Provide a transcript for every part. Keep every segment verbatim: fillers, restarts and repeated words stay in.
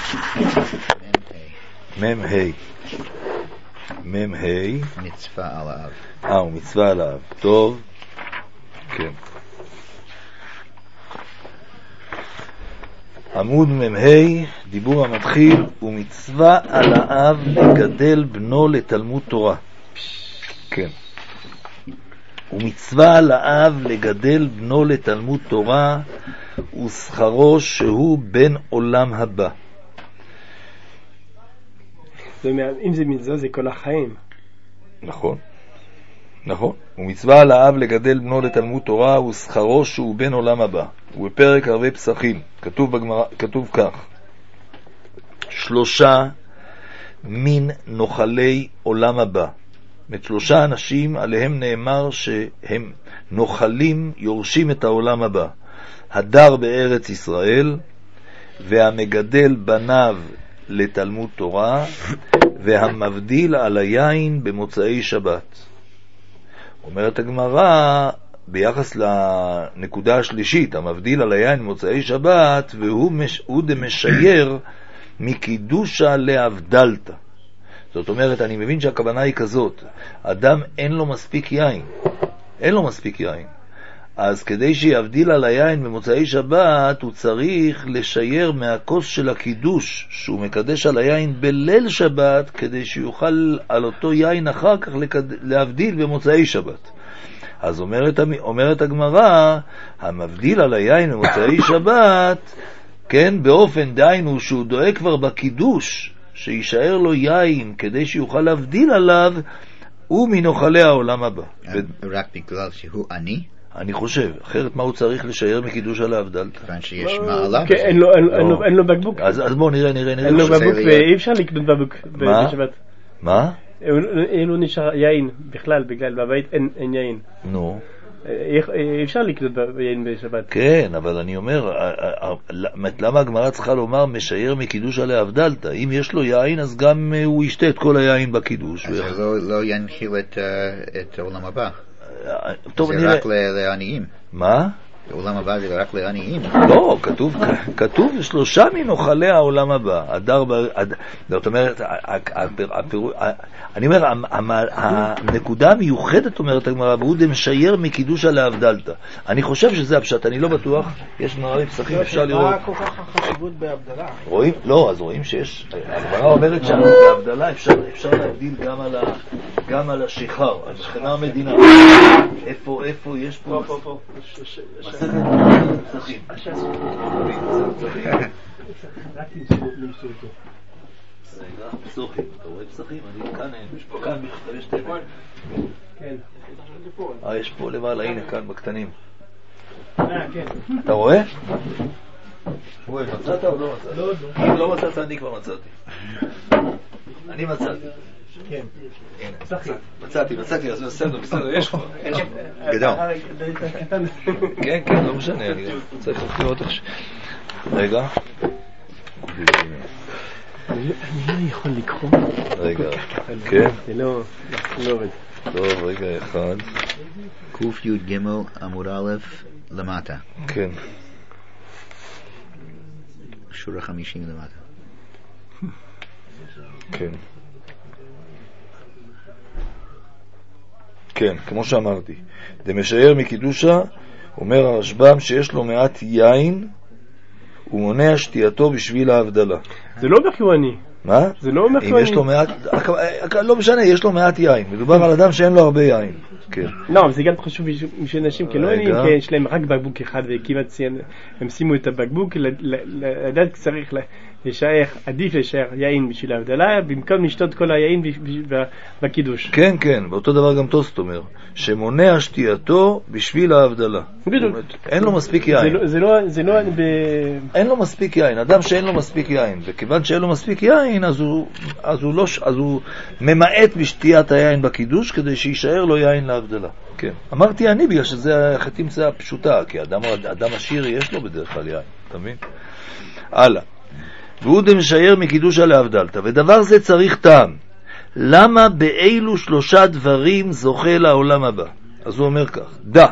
מם ה' מם ה' מצווה על האב. אה, הוא מצווה על האב. טוב. כן. עמוד מם ה' דיבור המתחיל, ומצווה על האב לגדל בנו לתלמוד תורה. כן. ומצווה על האב לגדל בנו לתלמוד תורה, ושכרו שהוא בן עולם הבא. אם זה מצווה זה כל החיים. נכון, נכון. ומצווה על האב לגדל בנו לתלמוד תורה, ושכרו שהוא בן עולם הבא. ובפרק הרבה פסחים כתוב בגמרא, כתוב כך: שלושה מין נוחלי עולם הבא. את שלושה אנשים עליהם נאמר שהם נוחלים, יורשים את העולם הבא: הדר בארץ ישראל, והמגדל בניו לתלמוד תורה, והמבדיל על היין במוצאי שבת. אומרת הגמרא ביחס לנקודה השלישית, המבדיל על היין במוצאי שבת, והוא מש, הוא דמשייר מקידושה להבדלתה. זאת אומרת, אני מבין שהכוונה היא כזאת: אדם אין לו מספיק יין, אין לו מספיק יין, אז כדי שיבדיל על היין במוצאי שבת, הוא צריך לשייר מהכוס של הקידוש שהוא מקדש על היין בליל שבת, כדי שיוכל על אותו יין אחר כך להבדיל במוצאי שבת. אז אומרת, אומרת הגמרא, המבדיל על היין במוצאי שבת, כן, באופן דיינו שהוא דואג כבר בקידוש שישאר לו יין כדי שיוכל להבדיל עליו, הוא מנוחלי העולם הבא. רק בגלל שהוא עני? אני חושב, אחרת מה הוא צריך לשייר מקידוש על ההבדל? כיוון שיש מעלה. אין לו בקבוק. אז בואו נראה, נראה, נראה. אין לו בקבוק ואי אפשר לקנות בקבוק בשבת. מה? אין לו נשאר יין בכלל, בגלל בבית אין יין. נו. אי אפשר לקנות יין בשבת. כן, אבל אני אומר, למה הגמרא צריכה לומר משייר מקידוש על ההבדלתא? אם יש לו יין, אז גם הוא ישתה את כל היין בקידוש. אז לא ינחיל את העולם הבא. טוב, זה נראה. רק לעניים. מה? העולם הבא זה רק לעניים. לא, כתוב, כתוב שלושה מנוחלי העולם הבא. הדר, זאת אומרת, אני אומר, הנקודה המיוחדת, אומרת הגמרא, והוא דמשייר מקידוש על ההבדלתא. אני חושב שזה הפשט, אני לא בטוח. יש גמרא בפסחים, אפשר לראות. מה כל כך החשיבות בהבדלה? רואים? לא, אז רואים שיש, הגמרא אומרת שבהבדלה אפשר להבדיל גם על השיכר, על שכנה המדינה. איפה, איפה, יש פה... פה, פה, פסחים. רק למצוא אותו. רגע, פסוחים, אתה רואה פסחים? אני כאן, כאן יש תמר. כן. אה, יש פה למעלה, הנה כאן בקטנים. אה, כן. אתה רואה? רואה, מצאת או לא מצאת? לא, לא. אם לא מצאת, אני כבר מצאתי. אני מצאתי. כן. מצאתי, מצאתי, מצאתי, אז בסדר, בסדר, יש כבר. גדול. כן, כן, לא משנה, אני צריך לראות איך ש... רגע. אני לא יכול לקרוא. רגע, כן. זה לא עובד. טוב, רגע אחד. קוף י' ג' עמוד א' למטה. כן. שורה חמישים למטה. כן. כן, כמו שאמרתי, דמשייר מקידושה, אומר הרשב"ם שיש לו מעט יין, הוא מונע שתייתו בשביל ההבדלה. זה לא אומר כי הוא עני. מה? זה לא אומר כי אם הוא יש עני. לו מעט, לא משנה, יש לו מעט יין. מדובר על אדם שאין לו הרבה יין. כן. לא, אבל זה גם חשוב בשביל אנשים כלא עניים, כי יש להם רק בקבוק אחד, וכמעט הם שימו את הבקבוק, לדעת צריך לשער, עדיף לשער יין בשביל ההבדלה, במקום לשתות כל היין בקידוש. כן, כן, באותו דבר גם טוסט אומר, שמונע שתייתו בשביל ההבדלה. אין לו מספיק יין. זה לא, זה לא... אין לו מספיק יין, אדם שאין לו מספיק יין, וכיוון שאין לו מספיק יין, אז הוא, אז הוא, לא, אז הוא ממעט בשתיית היין בקידוש, כדי שישאר לו יין להבדלה. כן. אמרתי אני, בגלל שזה החתימצה הפשוטה, כי אדם, אדם עשיר יש לו בדרך כלל יין, אתה מבין? הלאה. והוא דמשייר מקידושה להבדלתא, ודבר זה צריך טעם. למה באילו שלושה דברים זוכה לעולם הבא? אז הוא אומר כך, דע,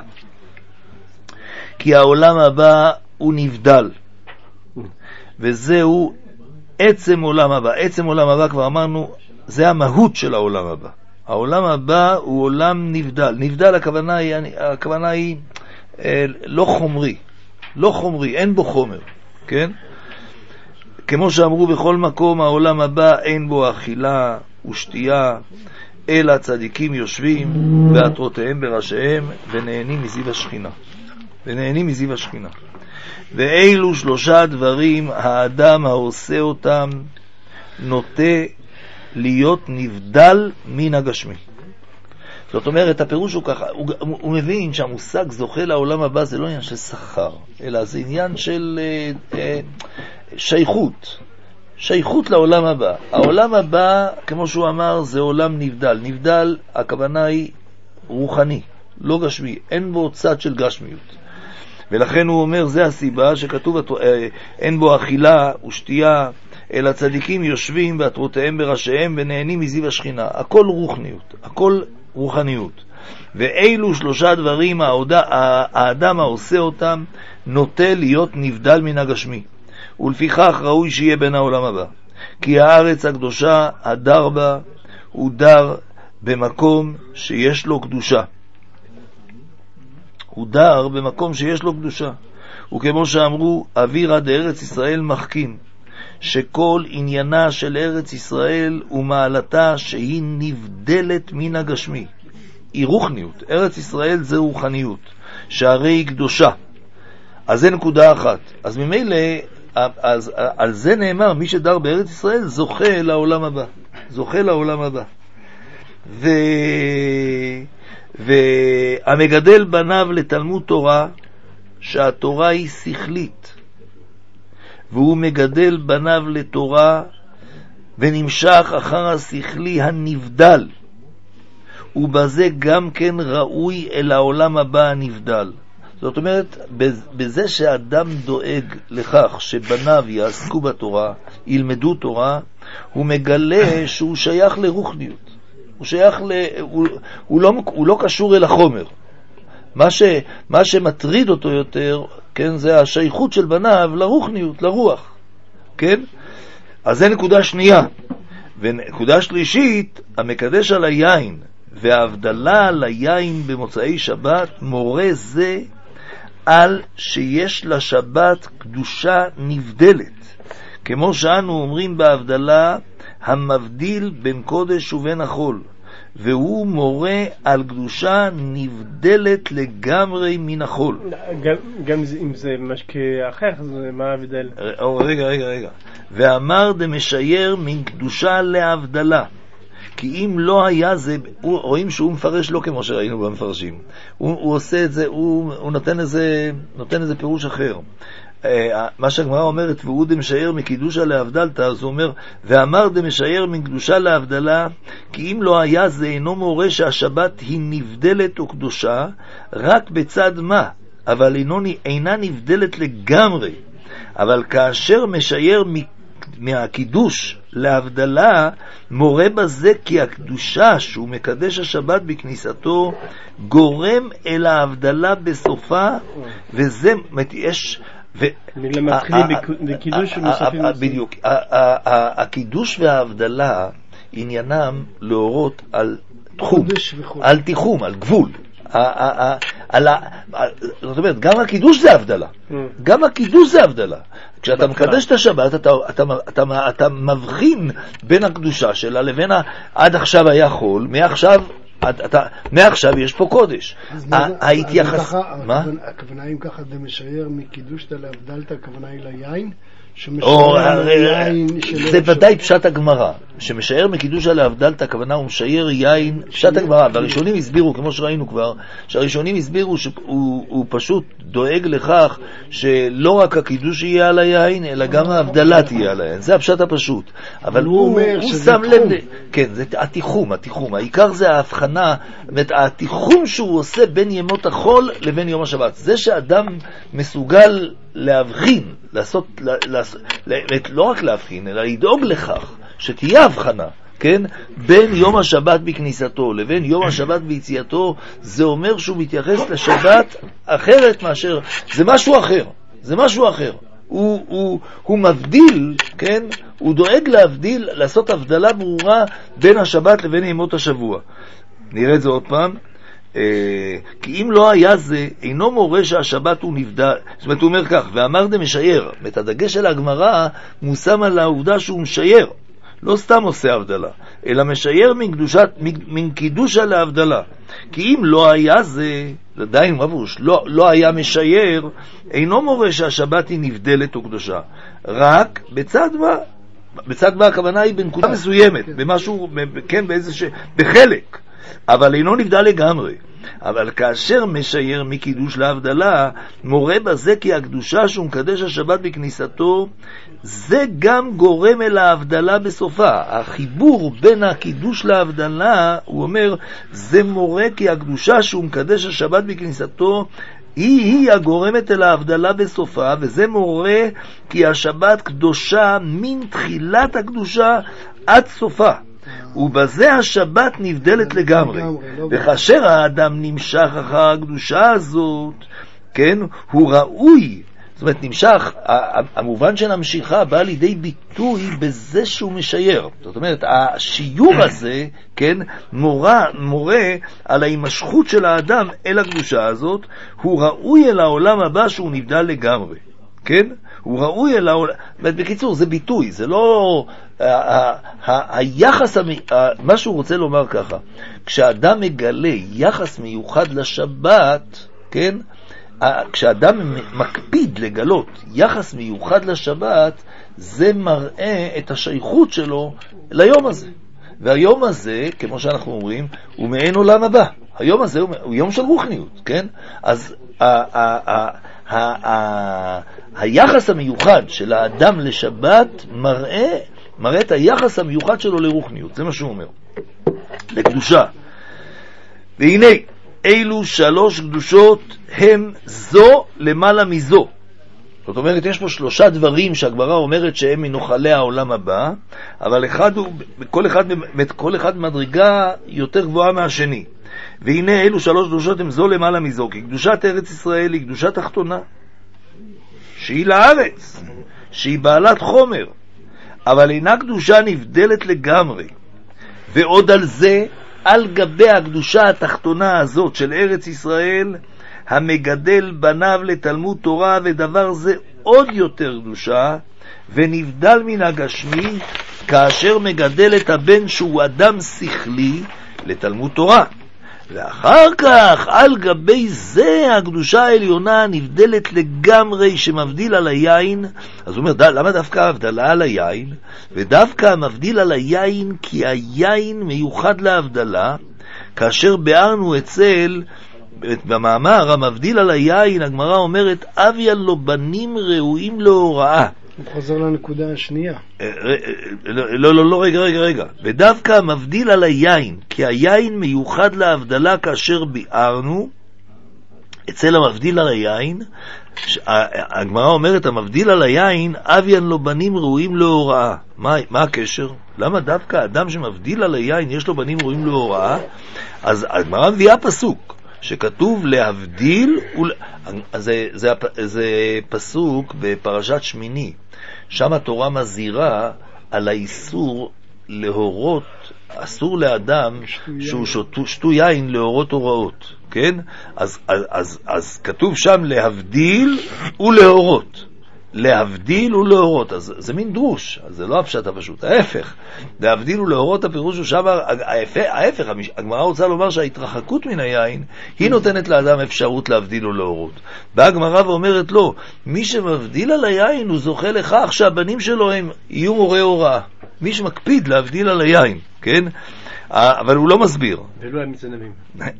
כי העולם הבא הוא נבדל, וזהו עצם עולם הבא. עצם עולם הבא, כבר אמרנו, זה המהות של העולם הבא. העולם הבא הוא עולם נבדל. נבדל הכוונה היא, הכוונה היא אה, לא חומרי. לא חומרי, אין בו חומר, כן? כמו שאמרו בכל מקום, העולם הבא אין בו אכילה ושתייה, אלא הצדיקים יושבים ועטרותיהם בראשיהם ונהנים מזיו השכינה. ונהנים מזיו השכינה. ואילו שלושה דברים האדם העושה אותם נוטה להיות נבדל מן הגשמי. זאת אומרת, הפירוש הוא ככה, הוא, הוא מבין שהמושג זוכה לעולם הבא זה לא עניין של שכר, אלא זה עניין של אה, אה, שייכות. שייכות לעולם הבא. העולם הבא, כמו שהוא אמר, זה עולם נבדל. נבדל, הכוונה היא רוחני, לא גשמי. אין בו צד של גשמיות. ולכן הוא אומר, זה הסיבה שכתוב, אין בו אכילה ושתייה, אלא צדיקים יושבים ועטרותיהם בראשיהם ונהנים מזיו השכינה. הכל רוחניות, הכל רוחניות. ואילו שלושה דברים האדם העושה אותם נוטה להיות נבדל מן הגשמי. ולפיכך ראוי שיהיה בין העולם הבא. כי הארץ הקדושה, הדר בה, הוא דר במקום שיש לו קדושה. הוא דר במקום שיש לו קדושה. וכמו שאמרו, אווירא דארץ ישראל מחכים, שכל עניינה של ארץ ישראל ומעלתה שהיא נבדלת מן הגשמי. היא רוחניות. ארץ ישראל זה רוחניות, שהרי היא קדושה. אז זה נקודה אחת. אז ממילא, אז על זה נאמר, מי שדר בארץ ישראל זוכה לעולם הבא. זוכה לעולם הבא. ו... והמגדל בניו לתלמוד תורה, שהתורה היא שכלית, והוא מגדל בניו לתורה ונמשך אחר השכלי הנבדל, ובזה גם כן ראוי אל העולם הבא הנבדל. זאת אומרת, בזה שאדם דואג לכך שבניו יעסקו בתורה, ילמדו תורה, הוא מגלה שהוא שייך לרוחניות. הוא שייך ל... הוא, הוא, לא, הוא לא קשור אל החומר. מה, ש, מה שמטריד אותו יותר, כן, זה השייכות של בניו לרוחניות, לרוח. כן? אז זה נקודה שנייה. ונקודה שלישית, המקדש על היין וההבדלה על היין במוצאי שבת, מורה זה על שיש לשבת קדושה נבדלת. כמו שאנו אומרים בהבדלה, המבדיל בין קודש ובין החול, והוא מורה על קדושה נבדלת לגמרי מן החול. גם, גם אם זה משקה אחר, זה מה ההבדל? רגע, רגע, רגע. ואמר דמשייר מן קדושה להבדלה. כי אם לא היה זה, רואים שהוא מפרש לא כמו שראינו במפרשים. הוא, הוא עושה את זה, הוא, הוא נותן איזה, נותן איזה פירוש אחר. מה שהגמרא אומרת, והוא דמשייר מקדושה להבדלתה, אז הוא אומר, ואמר דמשייר מקדושה להבדלה, כי אם לא היה זה אינו מורה שהשבת היא נבדלת או קדושה, רק בצד מה, אבל אינו, אינה נבדלת לגמרי. אבל כאשר משייר מהקידוש להבדלה, מורה בזה כי הקדושה שהוא מקדש השבת בכניסתו גורם אל ההבדלה בסופה, וזה יש מתחילים בקידוש ומסופים בדיוק. הקידוש וההבדלה עניינם להורות על תחום, על תיחום, על גבול. זאת אומרת, גם הקידוש זה הבדלה. גם הקידוש זה הבדלה. כשאתה מקדש את השבת, אתה מבחין בין הקדושה שלה לבין עד עכשיו היה חול, מעכשיו מעכשיו יש פה קודש. ההתייחס... מה? הכוונה אם ככה דמשייר מקידוש להבדלת, הכוונה היא ליין? זה ודאי פשט הגמרא, שמשער מקידוש להבדלת, הכוונה הוא משער יין, פשט הגמרא. והראשונים הסבירו, כמו שראינו כבר, שהראשונים הסבירו שהוא פשוט דואג לכך שלא רק הקידוש יהיה על היין, אלא גם ההבדלה תהיה על היין. זה הפשט הפשוט. אבל הוא שם לב, כן, זה התיחום, התיחום. העיקר זה ההבחנה, התיחום שהוא עושה בין ימות החול לבין יום השבת. זה שאדם מסוגל להבחין, לעשות, לעשות, לא רק להבחין, אלא לדאוג לכך שתהיה הבחנה, כן? בין יום השבת בכניסתו לבין יום השבת ביציאתו, זה אומר שהוא מתייחס לשבת אחרת מאשר, זה משהו אחר, זה משהו אחר, הוא, הוא, הוא מבדיל, כן? הוא דואג להבדיל, לעשות הבדלה ברורה בין השבת לבין ימות השבוע. נראה את זה עוד פעם. כי אם לא היה זה, אינו מורה שהשבת הוא נבדל. זאת אומרת, הוא אומר כך, ואמר דה משייר. את הדגש של הגמרא מושם על העובדה שהוא משייר. לא סתם עושה הבדלה, אלא משייר מן קידושה להבדלה. כי אם לא היה זה, עדיין מבוש, לא, לא היה משייר, אינו מורה שהשבת היא נבדלת או קדושה. רק בצד מה? בצד מה הכוונה היא בנקודה מסוימת, במשהו, כן, באיזה ש... בחלק. אבל אינו נבדל לגמרי. אבל כאשר משייר מקידוש להבדלה, מורה בזה כי הקדושה שהוא מקדש השבת בכניסתו, זה גם גורם אל ההבדלה בסופה. החיבור בין הקידוש להבדלה, הוא אומר, זה מורה כי הקדושה שהוא מקדש השבת בכניסתו, היא היא הגורמת אל ההבדלה בסופה, וזה מורה כי השבת קדושה מן תחילת הקדושה עד סופה. ובזה השבת נבדלת לגמרי. וכאשר האדם נמשך אחר הקדושה הזאת, כן, הוא ראוי, זאת אומרת נמשך, המובן של המשיכה בא לידי ביטוי בזה שהוא משייר. זאת אומרת, השיעור הזה, כן, מורה, מורה על ההימשכות של האדם אל הקדושה הזאת, הוא ראוי אל העולם הבא שהוא נבדל לגמרי. כן? הוא ראוי אל העולם. בקיצור, זה ביטוי, זה לא... היחס, מה שהוא רוצה לומר ככה, כשאדם מגלה יחס מיוחד לשבת, כן? כשאדם מקפיד לגלות יחס מיוחד לשבת, זה מראה את השייכות שלו ליום הזה. והיום הזה, כמו שאנחנו אומרים, הוא מעין עולם הבא. היום הזה הוא, הוא יום של רוחניות, כן? אז ה, ה, ה, ה, ה, היחס המיוחד של האדם לשבת מראה, מראה את היחס המיוחד שלו לרוחניות. זה מה שהוא אומר. לקדושה. והנה, אילו שלוש קדושות הם זו למעלה מזו. זאת אומרת, יש פה שלושה דברים שהגמרא אומרת שהם מנוחלי העולם הבא, אבל אחד הוא, כל אחד, כל אחד מדרגה יותר גבוהה מהשני. והנה אלו שלוש קדושות הם זו למעלה מזו, כי קדושת ארץ ישראל היא קדושה תחתונה, שהיא לארץ, שהיא בעלת חומר, אבל אינה קדושה נבדלת לגמרי. ועוד על זה, על גבי הקדושה התחתונה הזאת של ארץ ישראל, המגדל בניו לתלמוד תורה, ודבר זה עוד יותר קדושה, ונבדל מן הגשמי, כאשר מגדל את הבן שהוא אדם שכלי לתלמוד תורה. ואחר כך, על גבי זה, הקדושה העליונה נבדלת לגמרי, שמבדיל על היין. אז הוא אומר, למה דווקא הבדלה על היין? ודווקא מבדיל על היין, כי היין מיוחד להבדלה, כאשר ביארנו אצל, במאמר המבדיל על היין, הגמרא אומרת, אביין לו בנים ראויים להוראה. הוא חוזר לנקודה השנייה. לא, לא, לא, רגע, רגע, רגע. ודווקא מבדיל על היין, כי היין מיוחד להבדלה כאשר ביארנו, אצל המבדיל על היין, הגמרא אומרת, המבדיל על היין, אביין לו בנים ראויים להוראה. מה, מה הקשר? למה דווקא אדם שמבדיל על היין, יש לו בנים ראויים להוראה? אז הגמרא מביאה פסוק, שכתוב להבדיל, זה, זה, זה פסוק בפרשת שמיני, שם התורה מזהירה על האיסור להורות, אסור לאדם שהוא שתו, שתו יין להורות הוראות, כן? אז, אז, אז, אז כתוב שם להבדיל ולהורות, להבדיל ולהורות, אז זה מין דרוש, אז זה לא הפשט הפשוט, ההפך, להבדיל ולהורות הפירוש הוא שם, ההפך, הגמרא רוצה לומר שההתרחקות מן היין, היא נותנת לאדם אפשרות להבדיל ולהורות. באה הגמרא ואומרת לו, מי שמבדיל על היין הוא זוכה לכך שהבנים שלו הם יהיו מורי הוראה, מי שמקפיד להבדיל על היין, כן? אבל הוא לא מסביר. ולא הם מצנבים.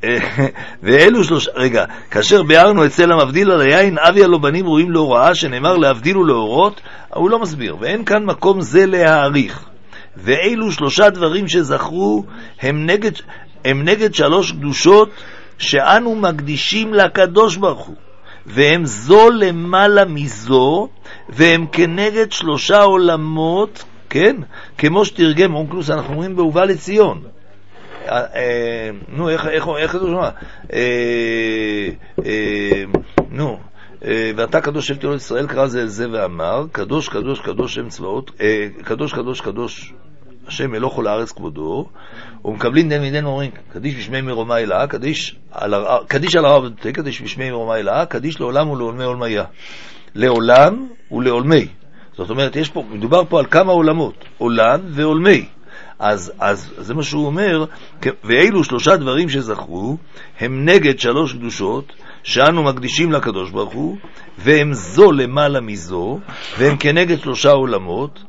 ואלו שלוש, רגע, כאשר ביארנו אצל המבדיל על היין, אבי על בנים ראויים להוראה, שנאמר להבדיל ולהורות, הוא לא מסביר. ואין כאן מקום זה להעריך. ואלו שלושה דברים שזכרו, הם נגד, הם נגד שלוש קדושות, שאנו מקדישים לקדוש ברוך הוא. והם זו למעלה מזו, והם כנגד שלושה עולמות, כן? כמו שתרגם אונקלוס, אנחנו אומרים בהובא לציון. נו, איך, איך, איך זה שומע? נו, ואתה קדוש שבט אלוהי ישראל, קרא זה אל זה ואמר, קדוש קדוש קדוש שם צבאות, קדוש קדוש קדוש השם מלוך כל הארץ כבודו, ומקבלים דין מדין אומרים, קדיש בשמי מרומי לה, קדיש על הרב, קדיש על הרב, קדיש בשמי מרומי לה, קדיש לעולם ולעולמי עולמיה. לעולם ולעולמי. זאת אומרת, יש פה, מדובר פה על כמה עולמות, עולם ועולמי. אז, אז זה מה שהוא אומר, ואילו שלושה דברים שזכרו, הם נגד שלוש קדושות, שאנו מקדישים לקדוש ברוך הוא, והם זו למעלה מזו, והם כנגד שלושה עולמות,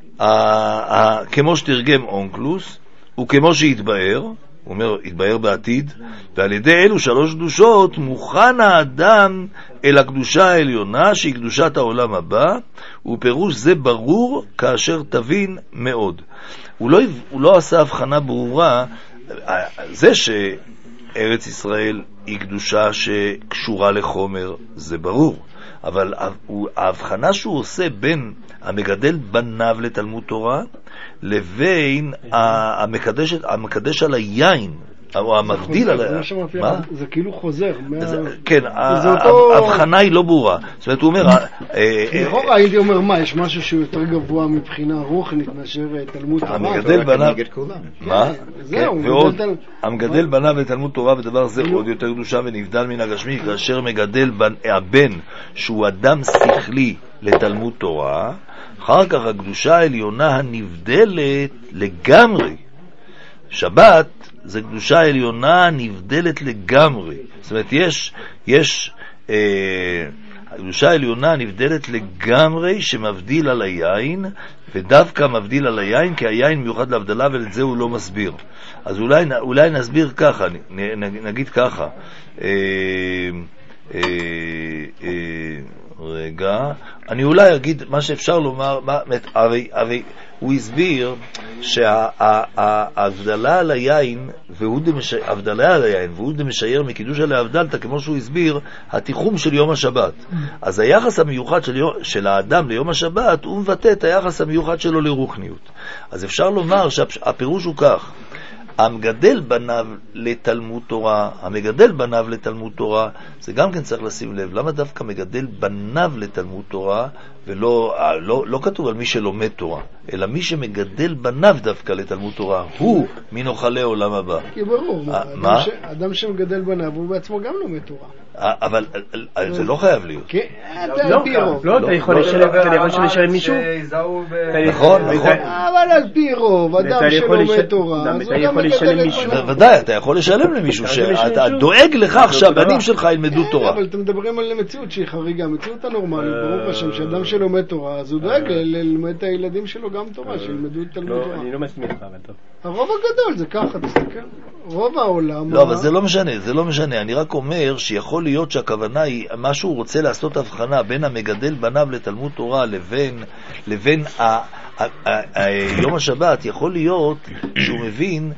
כמו שתרגם אונקלוס, וכמו שהתבאר, הוא אומר, התבאר בעתיד, ועל ידי אלו שלוש קדושות, מוכן האדם אל הקדושה העליונה, שהיא קדושת העולם הבא, ופירוש זה ברור כאשר תבין מאוד. הוא לא, הוא לא עשה הבחנה ברורה, זה שארץ ישראל היא קדושה שקשורה לחומר, זה ברור. אבל ההבחנה שהוא עושה בין המגדל בניו לתלמוד תורה לבין המקדש, המקדש על היין, או המבדיל על היין. זה כאילו חוזר. כן, ההבחנה היא לא ברורה. זאת אומרת, הוא אומר... לכאורה הייתי אומר, מה, יש משהו שהוא יותר גבוה מבחינה רוחנית מאשר תלמוד תורה? המגדל בניו... מה? ועוד, המגדל בניו לתלמוד תורה ודבר זה עוד יותר קדושה ונבדל מן הגשמי, כאשר מגדל הבן שהוא אדם שכלי לתלמוד תורה, אחר כך הקדושה העליונה הנבדלת לגמרי. שבת זה קדושה העליונה נבדלת לגמרי. זאת אומרת, יש, יש, אה, הקדושה העליונה נבדלת לגמרי שמבדיל על היין, ודווקא מבדיל על היין, כי היין מיוחד להבדלה, ואת זה הוא לא מסביר. אז אולי, אולי נסביר ככה, נגיד ככה, אה, אה, אה, רגע, אני אולי אגיד מה שאפשר לומר, מה, הרי, הרי הוא הסביר שההבדלה על היין, הבדלה על היין, והוא דמשייר מקידוש על ההבדלתה, כמו שהוא הסביר, התיחום של יום השבת. אז היחס המיוחד של, יום, של האדם ליום השבת, הוא מבטא את היחס המיוחד שלו לרוחניות. אז אפשר לומר שהפירוש הוא כך, המגדל בניו לתלמוד תורה, המגדל בניו לתלמוד תורה, זה גם כן צריך לשים לב, למה דווקא מגדל בניו לתלמוד תורה, ולא לא, לא כתוב על מי שלומד תורה, אלא מי שמגדל בניו דווקא לתלמוד תורה, הוא מנוחלי עולם הבא. כי ברור, אדם, ש... אדם שמגדל בניו הוא בעצמו גם לומד תורה. אבל זה לא חייב להיות. כן, על פי רוב. לא, אתה יכול לשלם מישהו. נכון, נכון. אבל על פי רוב, אדם שלומד תורה, אתה יכול לשלם מישהו. ודאי, אתה יכול לשלם למישהו, שאתה דואג לכך שהבנים שלך ילמדו תורה. אבל אתם מדברים על מציאות שהיא חריגה, מציאות הנורמלית, ברור השם, שאדם שלומד תורה, אז הוא דואג ללמד את הילדים שלו גם תורה, שילמדו את תלמוד תורה. אני לא מסמיך לך, אבל טוב. הרוב הגדול זה ככה, תסתכל. רוב העולם... לא, אבל זה לא משנה, זה לא משנה. אני רק אומר שיכול להיות שהכוונה היא, מה שהוא רוצה לעשות הבחנה בין המגדל בניו לתלמוד תורה לבין, לבין ה, ה, ה, ה, יום השבת, יכול להיות שהוא מבין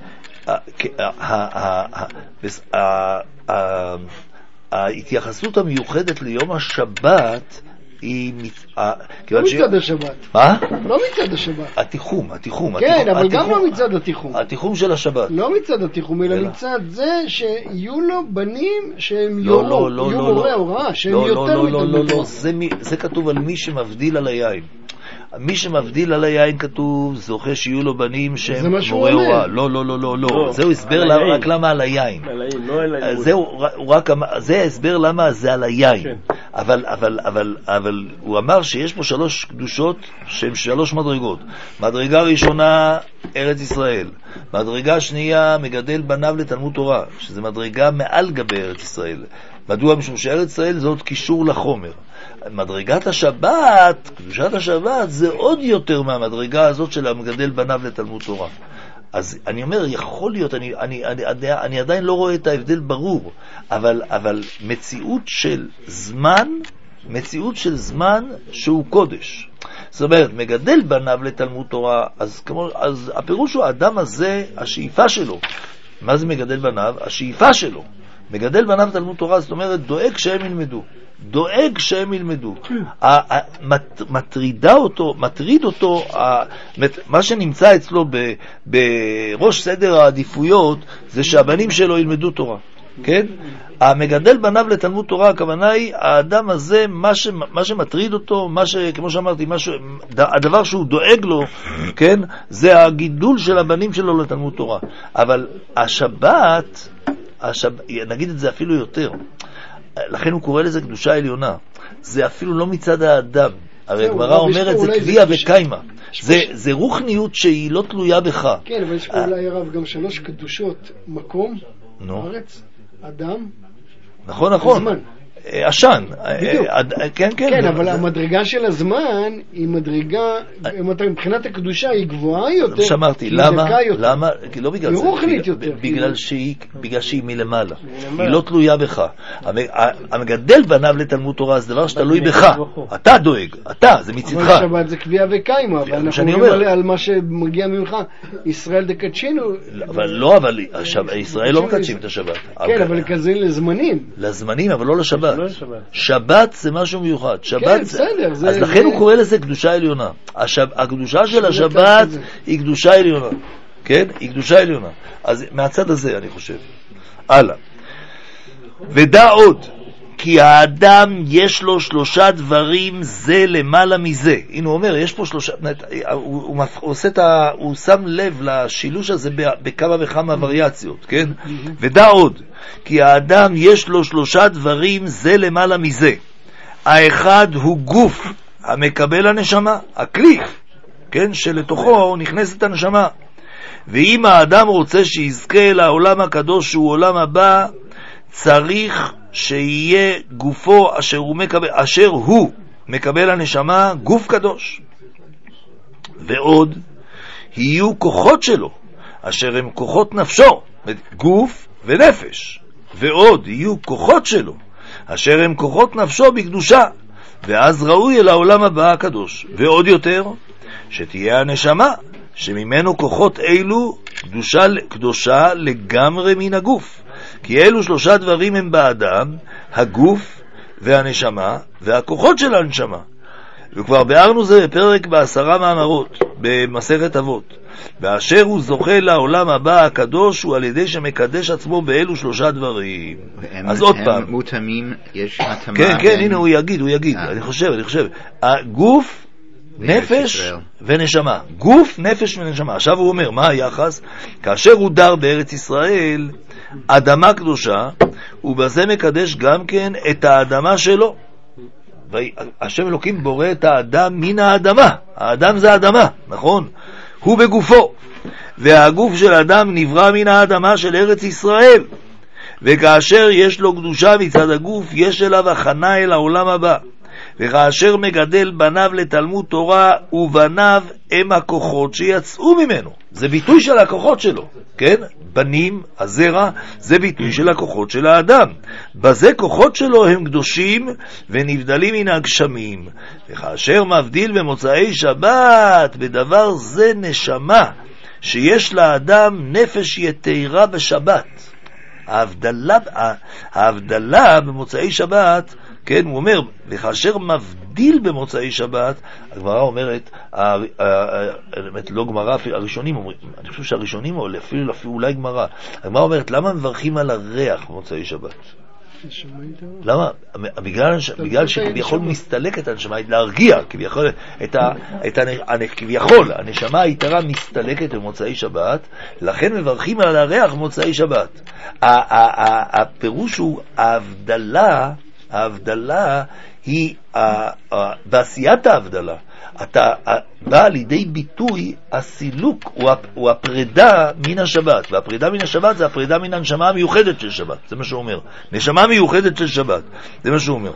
ההתייחסות המיוחדת ליום השבת היא... לא מצד השבת. מה? לא מצד השבת. התיחום, התיחום. כן, אבל גם לא מצד התיחום. התיחום של השבת. לא מצד התיחום, אלא מצד זה שיהיו לו בנים שהם יהיו מורי הוראה, שהם יותר מתלמוד תורה. זה כתוב על מי שמבדיל על היין. מי שמבדיל על היין כתוב, זוכה שיהיו לו בנים שהם מורי הוראה. לא, לא, לא, לא, לא. זהו הסבר רק למה על היין. זה הסבר למה זה על היין. אבל, אבל, אבל, אבל הוא אמר שיש פה שלוש קדושות שהן שלוש מדרגות. מדרגה ראשונה, ארץ ישראל. מדרגה שנייה, מגדל בניו לתלמוד תורה, שזה מדרגה מעל גבי ארץ ישראל. מדוע? משום שארץ ישראל זה עוד קישור לחומר. מדרגת השבת, קדושת השבת, זה עוד יותר מהמדרגה הזאת של המגדל בניו לתלמוד תורה. אז אני אומר, יכול להיות, אני, אני, אני, אני, אני עדיין לא רואה את ההבדל ברור, אבל, אבל מציאות של זמן, מציאות של זמן שהוא קודש. זאת אומרת, מגדל בניו לתלמוד תורה, אז, כמו, אז הפירוש הוא, האדם הזה, השאיפה שלו. מה זה מגדל בניו? השאיפה שלו. מגדל בניו לתלמוד תורה, זאת אומרת, דואג שהם ילמדו. דואג שהם ילמדו. מטרידה אותו, מטריד אותו, מה שנמצא אצלו בראש סדר העדיפויות, זה שהבנים שלו ילמדו תורה. כן? המגדל בניו לתלמוד תורה, הכוונה היא, האדם הזה, מה, ש, מה שמטריד אותו, מה ש, כמו שאמרתי, מה ש, הדבר שהוא דואג לו, כן? זה הגידול של הבנים שלו לתלמוד תורה. אבל השבת, השב, נגיד את זה אפילו יותר, לכן הוא קורא לזה קדושה עליונה. זה אפילו לא מצד האדם. הרי הגמרא אומרת, זה קביעה וקיימה. זה רוחניות שהיא לא תלויה בך. כן, אבל יש פה אולי הרב גם שלוש קדושות, מקום, ארץ, אדם, נכון, נכון. עשן. כן, כן. כן, אבל המדרגה של הזמן היא מדרגה, מבחינת הקדושה היא גבוהה יותר. שמרתי, למה? למה? לא בגלל זה. היא רוחנית יותר. בגלל שהיא מלמעלה. היא לא תלויה בך. המגדל בניו לתלמוד תורה זה דבר שתלוי בך. אתה דואג, אתה, זה מצדך. אבל שבת זה קביעה וקיימה, אבל אנחנו אומרים על מה שמגיע ממך, ישראל דקדשינו. אבל לא, אבל ישראל לא מקדשים את השבת. כן, אבל כזה לזמנים. לזמנים, אבל לא לשבת. שבת זה משהו מיוחד. כן, בסדר. אז לכן הוא קורא לזה קדושה עליונה. הקדושה של השבת היא קדושה עליונה. כן? היא קדושה עליונה. אז מהצד הזה אני חושב. הלאה. ודע עוד, כי האדם יש לו שלושה דברים זה למעלה מזה. הנה הוא אומר, יש פה שלושה, הוא, הוא, עושה את ה, הוא שם לב לשילוש הזה בכמה וכמה וריאציות, כן? ודע עוד, כי האדם יש לו שלושה דברים זה למעלה מזה. האחד הוא גוף המקבל הנשמה, הכלי, כן? שלתוכו נכנסת הנשמה. ואם האדם רוצה שיזכה לעולם הקדוש שהוא עולם הבא, צריך שיהיה גופו אשר הוא מקבל, אשר הוא מקבל הנשמה, גוף קדוש. ועוד יהיו כוחות שלו אשר הם כוחות נפשו, גוף ונפש. ועוד יהיו כוחות שלו אשר הם כוחות נפשו בקדושה, ואז ראוי אל העולם הבא הקדוש. ועוד יותר, שתהיה הנשמה שממנו כוחות אלו קדושה, קדושה לגמרי מן הגוף. כי אלו שלושה דברים הם באדם, הגוף והנשמה והכוחות של הנשמה. וכבר ביארנו זה בפרק בעשרה מאמרות במסכת אבות. ואשר הוא זוכה לעולם הבא הקדוש הוא על ידי שמקדש עצמו באלו שלושה דברים. אז עוד פעם. הם מותאמים, יש התאמה. כן, כן, הנה הוא יגיד, הוא יגיד. אני חושב, אני חושב. הגוף, נפש ונשמה. גוף, נפש ונשמה. עכשיו הוא אומר, מה היחס? כאשר הוא דר בארץ ישראל, אדמה קדושה, ובזה מקדש גם כן את האדמה שלו. השם אלוקים בורא את האדם מן האדמה. האדם זה האדמה, נכון? הוא בגופו. והגוף של האדם נברא מן האדמה של ארץ ישראל. וכאשר יש לו קדושה מצד הגוף, יש אליו הכנה אל העולם הבא. וכאשר מגדל בניו לתלמוד תורה, ובניו הם הכוחות שיצאו ממנו. זה ביטוי של הכוחות שלו, כן? בנים, הזרע, זה ביטוי של הכוחות של האדם. בזה כוחות שלו הם קדושים ונבדלים מן הגשמים. וכאשר מבדיל במוצאי שבת, בדבר זה נשמה, שיש לאדם נפש יתירה בשבת. ההבדלה, ההבדלה במוצאי שבת, כן, הוא אומר, וכאשר מבדיל במוצאי שבת, הגמרא אומרת, באמת לא גמרא, הראשונים אומרים, אני חושב שהראשונים, או אפילו, אפילו אולי גמרא, הגמרא אומרת, למה מברכים על הריח במוצאי שבת? למה? בגלל, בגלל שכביכול מסתלקת הנשמה, להרגיע, כביכול, את ה, את ה, כביכול, הנשמה היתרה מסתלקת במוצאי שבת, לכן מברכים על הריח במוצאי שבת. הפירוש הוא, ההבדלה, ההבדלה היא, בעשיית ההבדלה, אתה בא לידי ביטוי הסילוק הוא הפרידה מן השבת, והפרידה מן השבת זה הפרידה מן הנשמה המיוחדת של שבת, זה מה שהוא אומר, נשמה מיוחדת של שבת, זה מה שהוא אומר.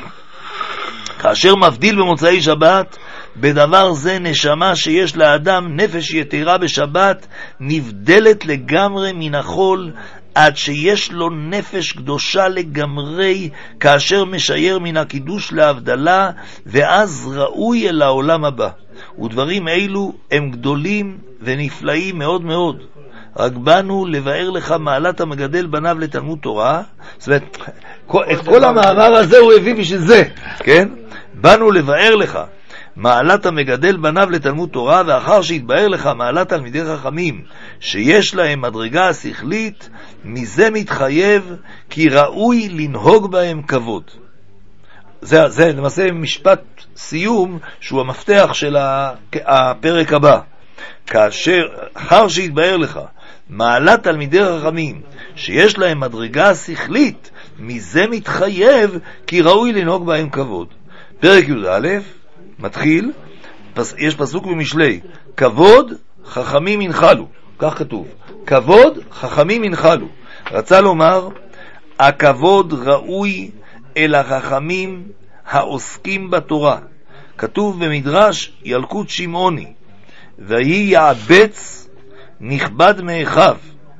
כאשר מבדיל במוצאי שבת, בדבר זה נשמה שיש לאדם נפש יתירה בשבת, נבדלת לגמרי מן החול, עד שיש לו נפש קדושה לגמרי, כאשר משייר מן הקידוש להבדלה, ואז ראוי אל העולם הבא. ודברים אלו הם גדולים ונפלאים מאוד מאוד. רק באנו לבאר לך מעלת המגדל בניו לתלמוד תורה. זאת אומרת, את כל המאמר הזה הוא הביא בשביל זה, כן? באנו לבאר לך מעלת המגדל בניו לתלמוד תורה, ואחר שהתבהר לך מעלת תלמידי חכמים שיש להם מדרגה השכלית, מזה מתחייב כי ראוי לנהוג בהם כבוד. זה, זה למעשה משפט סיום שהוא המפתח של הפרק הבא. כאשר אחר שהתבהר לך מעלת תלמידי חכמים שיש להם מדרגה שכלית, מזה מתחייב כי ראוי לנהוג בהם כבוד. פרק י"א מתחיל, יש פסוק במשלי, כבוד חכמים ינחלו, כך כתוב, כבוד חכמים ינחלו. רצה לומר, הכבוד ראוי אל החכמים העוסקים בתורה. כתוב במדרש ילקוט שמעוני, ויהי יעבץ נכבד מאחיו,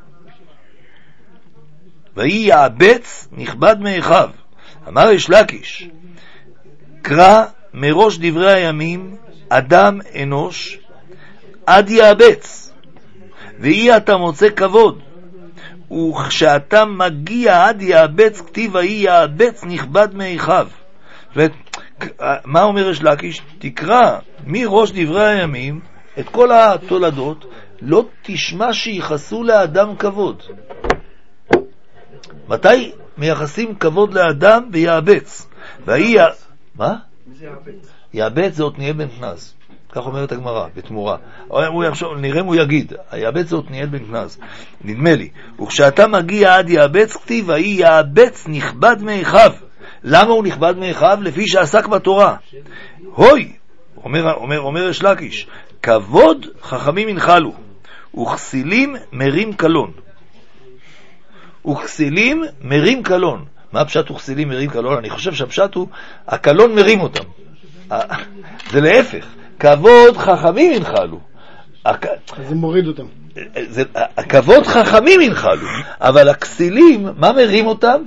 ויהי יעבץ נכבד מאחיו. אמר יש לקיש, קרא מראש דברי הימים אדם אנוש עד יעבץ, ואי אתה מוצא כבוד, וכשאתה מגיע עד יעבץ כתיב ויהי יעבץ נכבד מאחיו. מה אומר יש לקיש? תקרא מראש דברי הימים את כל התולדות, לא תשמע שיחסו לאדם כבוד. מתי מייחסים כבוד לאדם? ויעבץ. והיא... מה? יעבץ זה עתניאל בן כנז, כך אומרת הגמרא בתמורה. נראה אם הוא יגיד יעבץ זה עתניאל בן כנז, נדמה לי. וכשאתה מגיע עד יעבץ כתיב ויהי יעבץ נכבד מאחיו. למה הוא נכבד מאחיו? לפי שעסק בתורה. הוי, אומר, אומר, אומר יש לקיש, כבוד חכמים ינחלו, וכסילים מרים קלון. וכסילים מרים קלון. מה הפשט וכסילים מרים קלון? אני חושב שהפשט הוא הקלון מרים אותם. זה להפך, כבוד חכמים ינחלו. זה מוריד אותם. הכבוד חכמים ינחלו, אבל הכסילים, מה מרים אותם?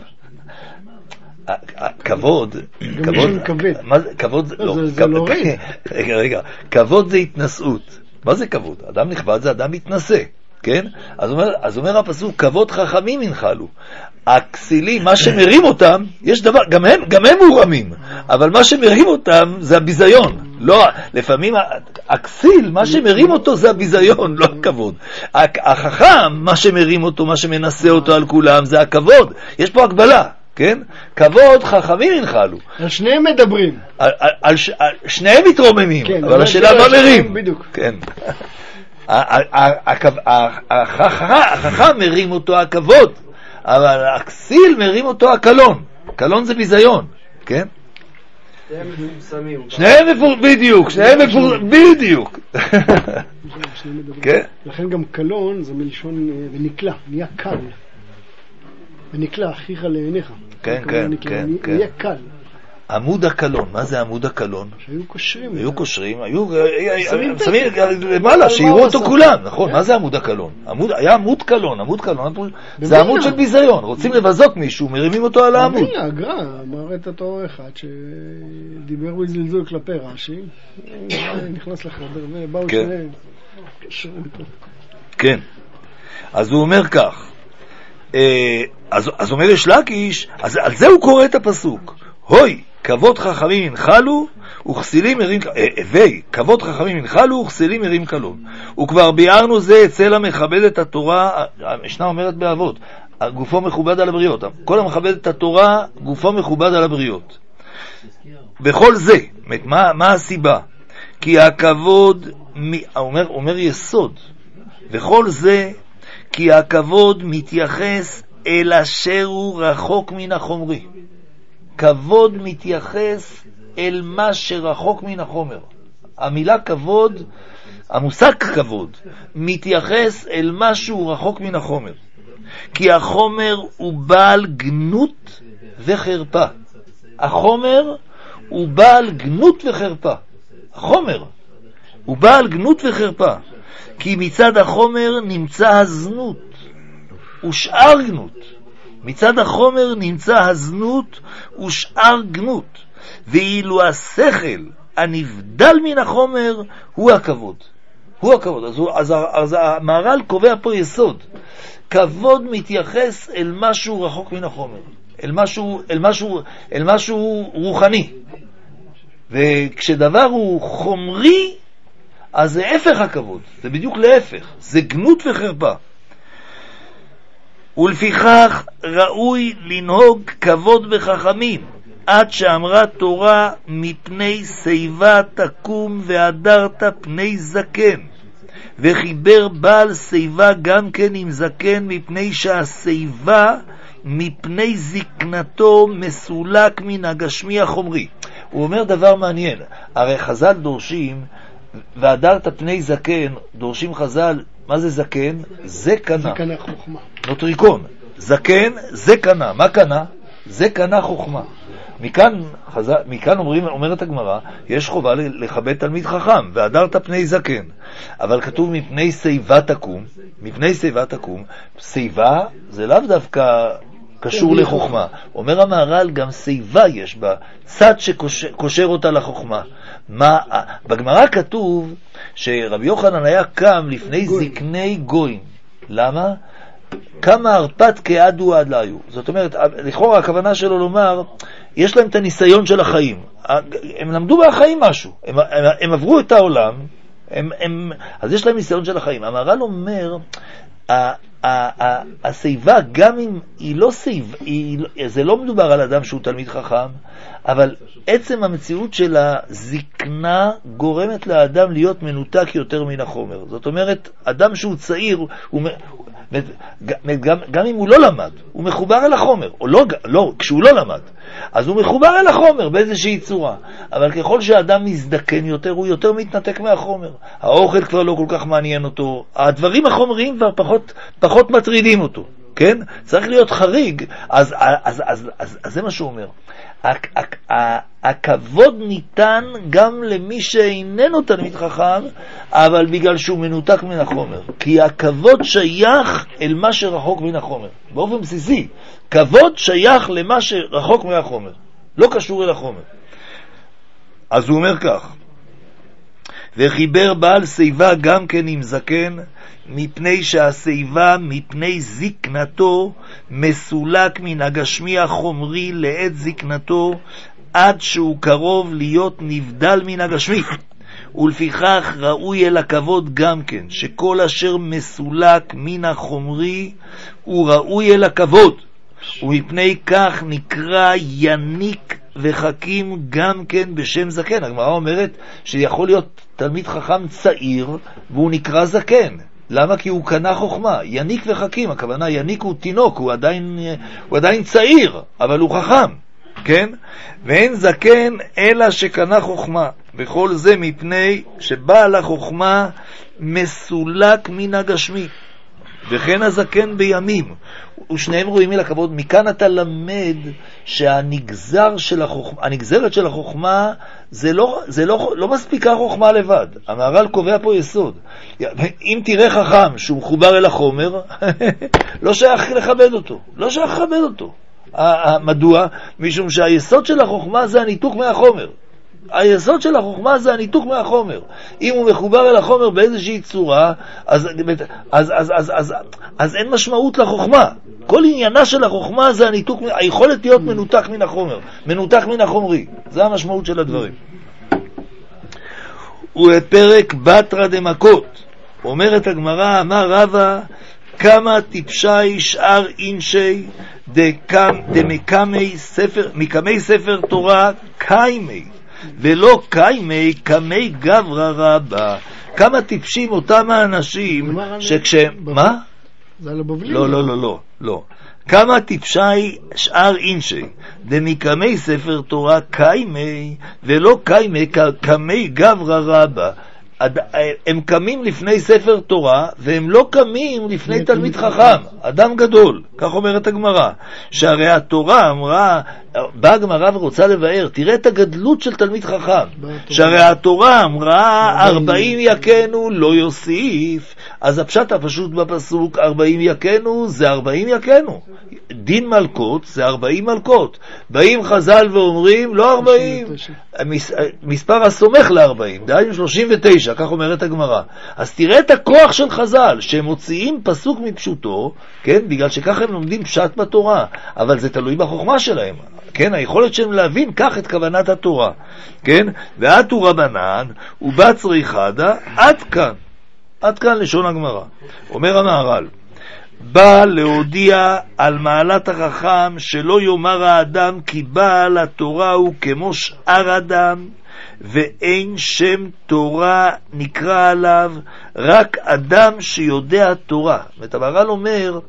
כבוד, כבוד, זה לא רגע. רגע, רגע, כבוד זה התנשאות. מה זה כבוד? אדם נכבד זה אדם מתנשא, כן? אז אומר, אז אומר הפסוק, כבוד חכמים ינחלו. הכסילים, מה שמרים אותם, יש דבר, גם הם, גם הם מורמים, אבל מה שמרים אותם זה הביזיון. לא, לפעמים הכסיל, מה שמרים אותו זה הביזיון, לא הכבוד. החכם, מה שמרים אותו, מה שמנסה אותו על כולם, זה הכבוד. יש פה הגבלה. כן? כבוד חכמים ינחלו. על שניהם מדברים. על, על, על, ש, על שניהם מתרוממים, כן, אבל השאלה מה מרים. בדיוק. כן. החכם מרים אותו הכבוד, אבל הכסיל מרים אותו הקלון. קלון זה ביזיון, כן? שניהם מפורסמים. שניהם מפורסמים, בדיוק, שניהם מפורסמים, בדיוק. כן? לכן גם קלון זה מלשון ונקלע, נהיה קל. ונקלע אחיך לעיניך. כן, כן, כן. נהיה קל. עמוד הקלון, מה זה עמוד הקלון? שהיו קושרים. היו קושרים, היו שמים למעלה, שיראו אותו כולם, נכון? מה זה עמוד הקלון? היה עמוד קלון, עמוד קלון, זה עמוד של ביזיון, רוצים לבזות מישהו, מרימים אותו על העמוד. בבילנה, הגר"א, אמר את אותו אחד שדיבר בזלזול כלפי רש"י, נכנס לחדר ובאו שני קשרים פה. כן, אז הוא אומר כך, אז, אז אומר יש לקיש, אז על זה הוא קורא את הפסוק. הוי, כבוד חכמים ינחלו, וכסילים מרים קלון. הווי, כבוד חכמים ינחלו, וכסילים מרים קלון. וכבר ביארנו זה אצל המכבד את התורה, המשנה אומרת באבות, גופו מכובד על הבריות. כל המכבד את התורה, גופו מכובד על הבריות. בכל זה, מה, מה הסיבה? כי הכבוד, אומר, אומר יסוד, וכל זה, כי הכבוד מתייחס אל אשר הוא רחוק מן החומרי. כבוד מתייחס אל מה שרחוק מן החומר. המילה כבוד, המושג כבוד, מתייחס אל מה שהוא רחוק מן החומר. כי החומר הוא בעל גנות וחרפה. החומר הוא בעל גנות וחרפה. החומר הוא בעל גנות וחרפה. כי מצד החומר נמצא הזנות ושאר גנות. מצד החומר נמצא הזנות ושאר גנות. ואילו השכל הנבדל מן החומר הוא הכבוד. הוא הכבוד. אז, הוא, אז, אז המהר"ל קובע פה יסוד. כבוד מתייחס אל משהו רחוק מן החומר. אל משהו, אל משהו, אל משהו רוחני. וכשדבר הוא חומרי, אז זה הפך הכבוד, זה בדיוק להפך, זה גנות וחרפה. ולפיכך ראוי לנהוג כבוד בחכמים, עד שאמרה תורה מפני שיבה תקום והדרת פני זקן, וחיבר בעל שיבה גם כן עם זקן, מפני שהשיבה מפני זקנתו מסולק מן הגשמי החומרי. הוא אומר דבר מעניין, הרי חז"ל דורשים והדרת פני זקן, דורשים חז"ל, מה זה זקן? זה קנה. זה קנה חוכמה. נוטריקון. זקן, זה קנה. מה קנה? זה קנה חוכמה. מכאן, חז"ל, מכאן אומרים, אומרת הגמרא, יש חובה לכבד תלמיד חכם, והדרת פני זקן. אבל כתוב מפני שיבה תקום, מפני שיבה תקום, שיבה זה לאו דווקא קשור לחוכמה. אומר המהר"ל, גם שיבה יש בה, צד שקושר אותה לחוכמה. מה, בגמרא כתוב שרבי יוחנן היה קם לפני זקני גויים. למה? כמה הרפת כעדו עד להיו. זאת אומרת, לכאורה הכוונה שלו לומר, יש להם את הניסיון של החיים. הם למדו מהחיים משהו. הם, הם, הם עברו את העולם, הם, הם, אז יש להם ניסיון של החיים. המהר"ל אומר, השיבה, גם אם היא לא שיבה, זה לא מדובר על אדם שהוא תלמיד חכם, אבל עצם המציאות של הזקנה גורמת לאדם להיות מנותק יותר מן החומר. זאת אומרת, אדם שהוא צעיר, הוא, גם, גם אם הוא לא למד, הוא מחובר אל החומר, או לא, לא, כשהוא לא למד, אז הוא מחובר אל החומר באיזושהי צורה. אבל ככל שהאדם מזדקן יותר, הוא יותר מתנתק מהחומר. האוכל כבר לא כל כך מעניין אותו, הדברים החומריים כבר פחות, פחות מטרידים אותו, כן? צריך להיות חריג. אז, אז, אז, אז, אז, אז זה מה שהוא אומר. הכבוד ניתן גם למי שאיננו תלמיד חכם, אבל בגלל שהוא מנותק מן החומר. כי הכבוד שייך אל מה שרחוק מן החומר. באופן בסיסי, כבוד שייך למה שרחוק מהחומר, לא קשור אל החומר. אז הוא אומר כך, וחיבר בעל שיבה גם כן עם זקן, מפני שהשיבה מפני זקנתו מסולק מן הגשמי החומרי לעת זקנתו, עד שהוא קרוב להיות נבדל מן הגשמי. ולפיכך ראוי אל הכבוד גם כן, שכל אשר מסולק מן החומרי הוא ראוי אל הכבוד, ומפני כך נקרא יניק וחכים גם כן בשם זקן. הגמרא אומרת שיכול להיות תלמיד חכם צעיר והוא נקרא זקן. למה? כי הוא קנה חוכמה. יניק וחכים, הכוונה יניק הוא תינוק, הוא עדיין, הוא עדיין צעיר, אבל הוא חכם, כן? ואין זקן אלא שקנה חוכמה, וכל זה מפני שבעל החוכמה מסולק מן הגשמי, וכן הזקן בימים, ושניהם רואים אל הכבוד. מכאן אתה למד שהנגזר של החוכמה, הנגזרת של החוכמה זה לא, זה לא, לא מספיקה חוכמה לבד. המהר"ל קובע פה יסוד. אם תראה חכם שהוא מחובר אל החומר, לא שייך לכבד אותו, לא שייך לכבד אותו. מדוע? משום שהיסוד של החוכמה זה הניתוק מהחומר. היסוד של החוכמה זה הניתוק מהחומר. אם הוא מחובר אל החומר באיזושהי צורה, אז, אז, אז, אז, אז, אז אין משמעות לחוכמה. כל עניינה של החוכמה זה הניתוק, היכולת להיות מנותק מן החומר, מנותק מן החומרי. זה המשמעות של הדברים. ובפרק בתרא דמכות אומרת הגמרא, אמר רבא, כמה טיפשי שאר אינשי דמקמי ספר, מקמי ספר תורה קיימי, ולא קיימי קמי גברא רבא. כמה טיפשים אותם האנשים שכשהם... מה? זה על הבבלים? לא, לא, לא, לא, לא. כמה טיפשי שאר אינשי דמקמי ספר תורה קיימי, ולא קיימי קמי גברא רבא. הם קמים לפני ספר תורה, והם לא קמים לפני תלמיד חכם, אדם גדול. כך אומרת הגמרא, שהרי התורה אמרה, באה הגמרא ורוצה לבאר, תראה את הגדלות של תלמיד חכם, שהרי התורה אמרה ארבעים יקנו לא יוסיף. אז הפשט הפשוט בפסוק ארבעים יקנו זה ארבעים יקנו, דין מלכות זה ארבעים מלכות. באים חז"ל ואומרים לא ארבעים, מספר הסומך לארבעים, דהיינו שלושים ותשע, כך אומרת הגמרא. אז תראה את הכוח של חז"ל, שהם מוציאים פסוק מפשוטו, כן? בגלל שכך הם לומדים פשט בתורה, אבל זה תלוי בחוכמה שלהם. כן, היכולת שלהם להבין כך את כוונת התורה, כן, ועתו רבנן ובצרי חדה, עד כאן, עד כאן לשון הגמרא. אומר המהר"ל, בא להודיע על מעלת החכם, שלא יאמר האדם כי בעל התורה הוא כמו שאר אדם, ואין שם תורה נקרא עליו, רק אדם שיודע תורה. המהר"ל אומר,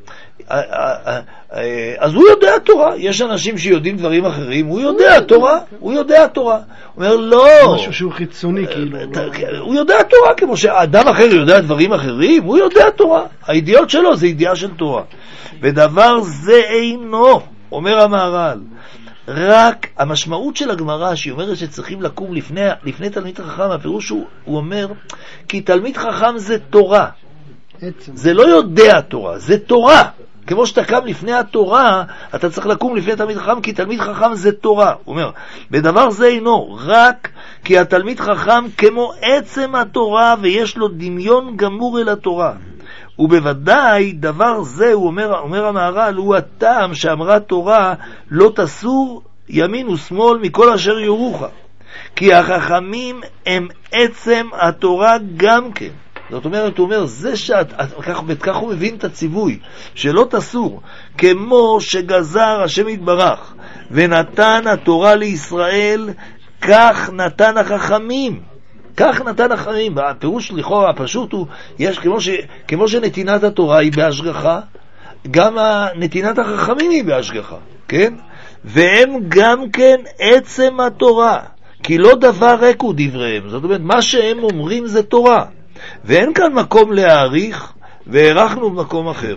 אז הוא יודע תורה. יש אנשים שיודעים דברים אחרים, הוא יודע תורה, הוא יודע תורה. הוא אומר לא, משהו שהוא חיצוני כאילו. הוא יודע תורה כמו שאדם אחר יודע דברים אחרים, הוא יודע תורה. הידיעות שלו זה ידיעה של תורה. ודבר זה אינו, אומר המהר"ל, רק המשמעות של הגמרא שהיא אומרת שצריכים לקום לפני, לפני תלמיד חכם, הפירוש הוא, הוא אומר כי תלמיד חכם זה תורה, זה לא יודע תורה, זה תורה. כמו שאתה קם לפני התורה, אתה צריך לקום לפני תלמיד חכם, כי תלמיד חכם זה תורה. הוא אומר, בדבר זה אינו, רק כי התלמיד חכם כמו עצם התורה, ויש לו דמיון גמור אל התורה. ובוודאי דבר זה, הוא אומר, אומר המהר"ל, הוא הטעם שאמרה תורה, לא תסור ימין ושמאל מכל אשר יורוך. כי החכמים הם עצם התורה גם כן. זאת אומרת, הוא אומר, זה שאת, כך, כך הוא מבין את הציווי, שלא תסור, כמו שגזר השם יתברך, ונתן התורה לישראל, כך נתן החכמים. כך נתן החכמים. הפירוש לכאורה הפשוט הוא, יש, כמו, ש, כמו שנתינת התורה היא בהשגחה, גם נתינת החכמים היא בהשגחה, כן? והם גם כן עצם התורה, כי לא דבר ריק הוא דבריהם. זאת אומרת, מה שהם אומרים זה תורה. ואין כאן מקום להעריך, והערכנו במקום אחר.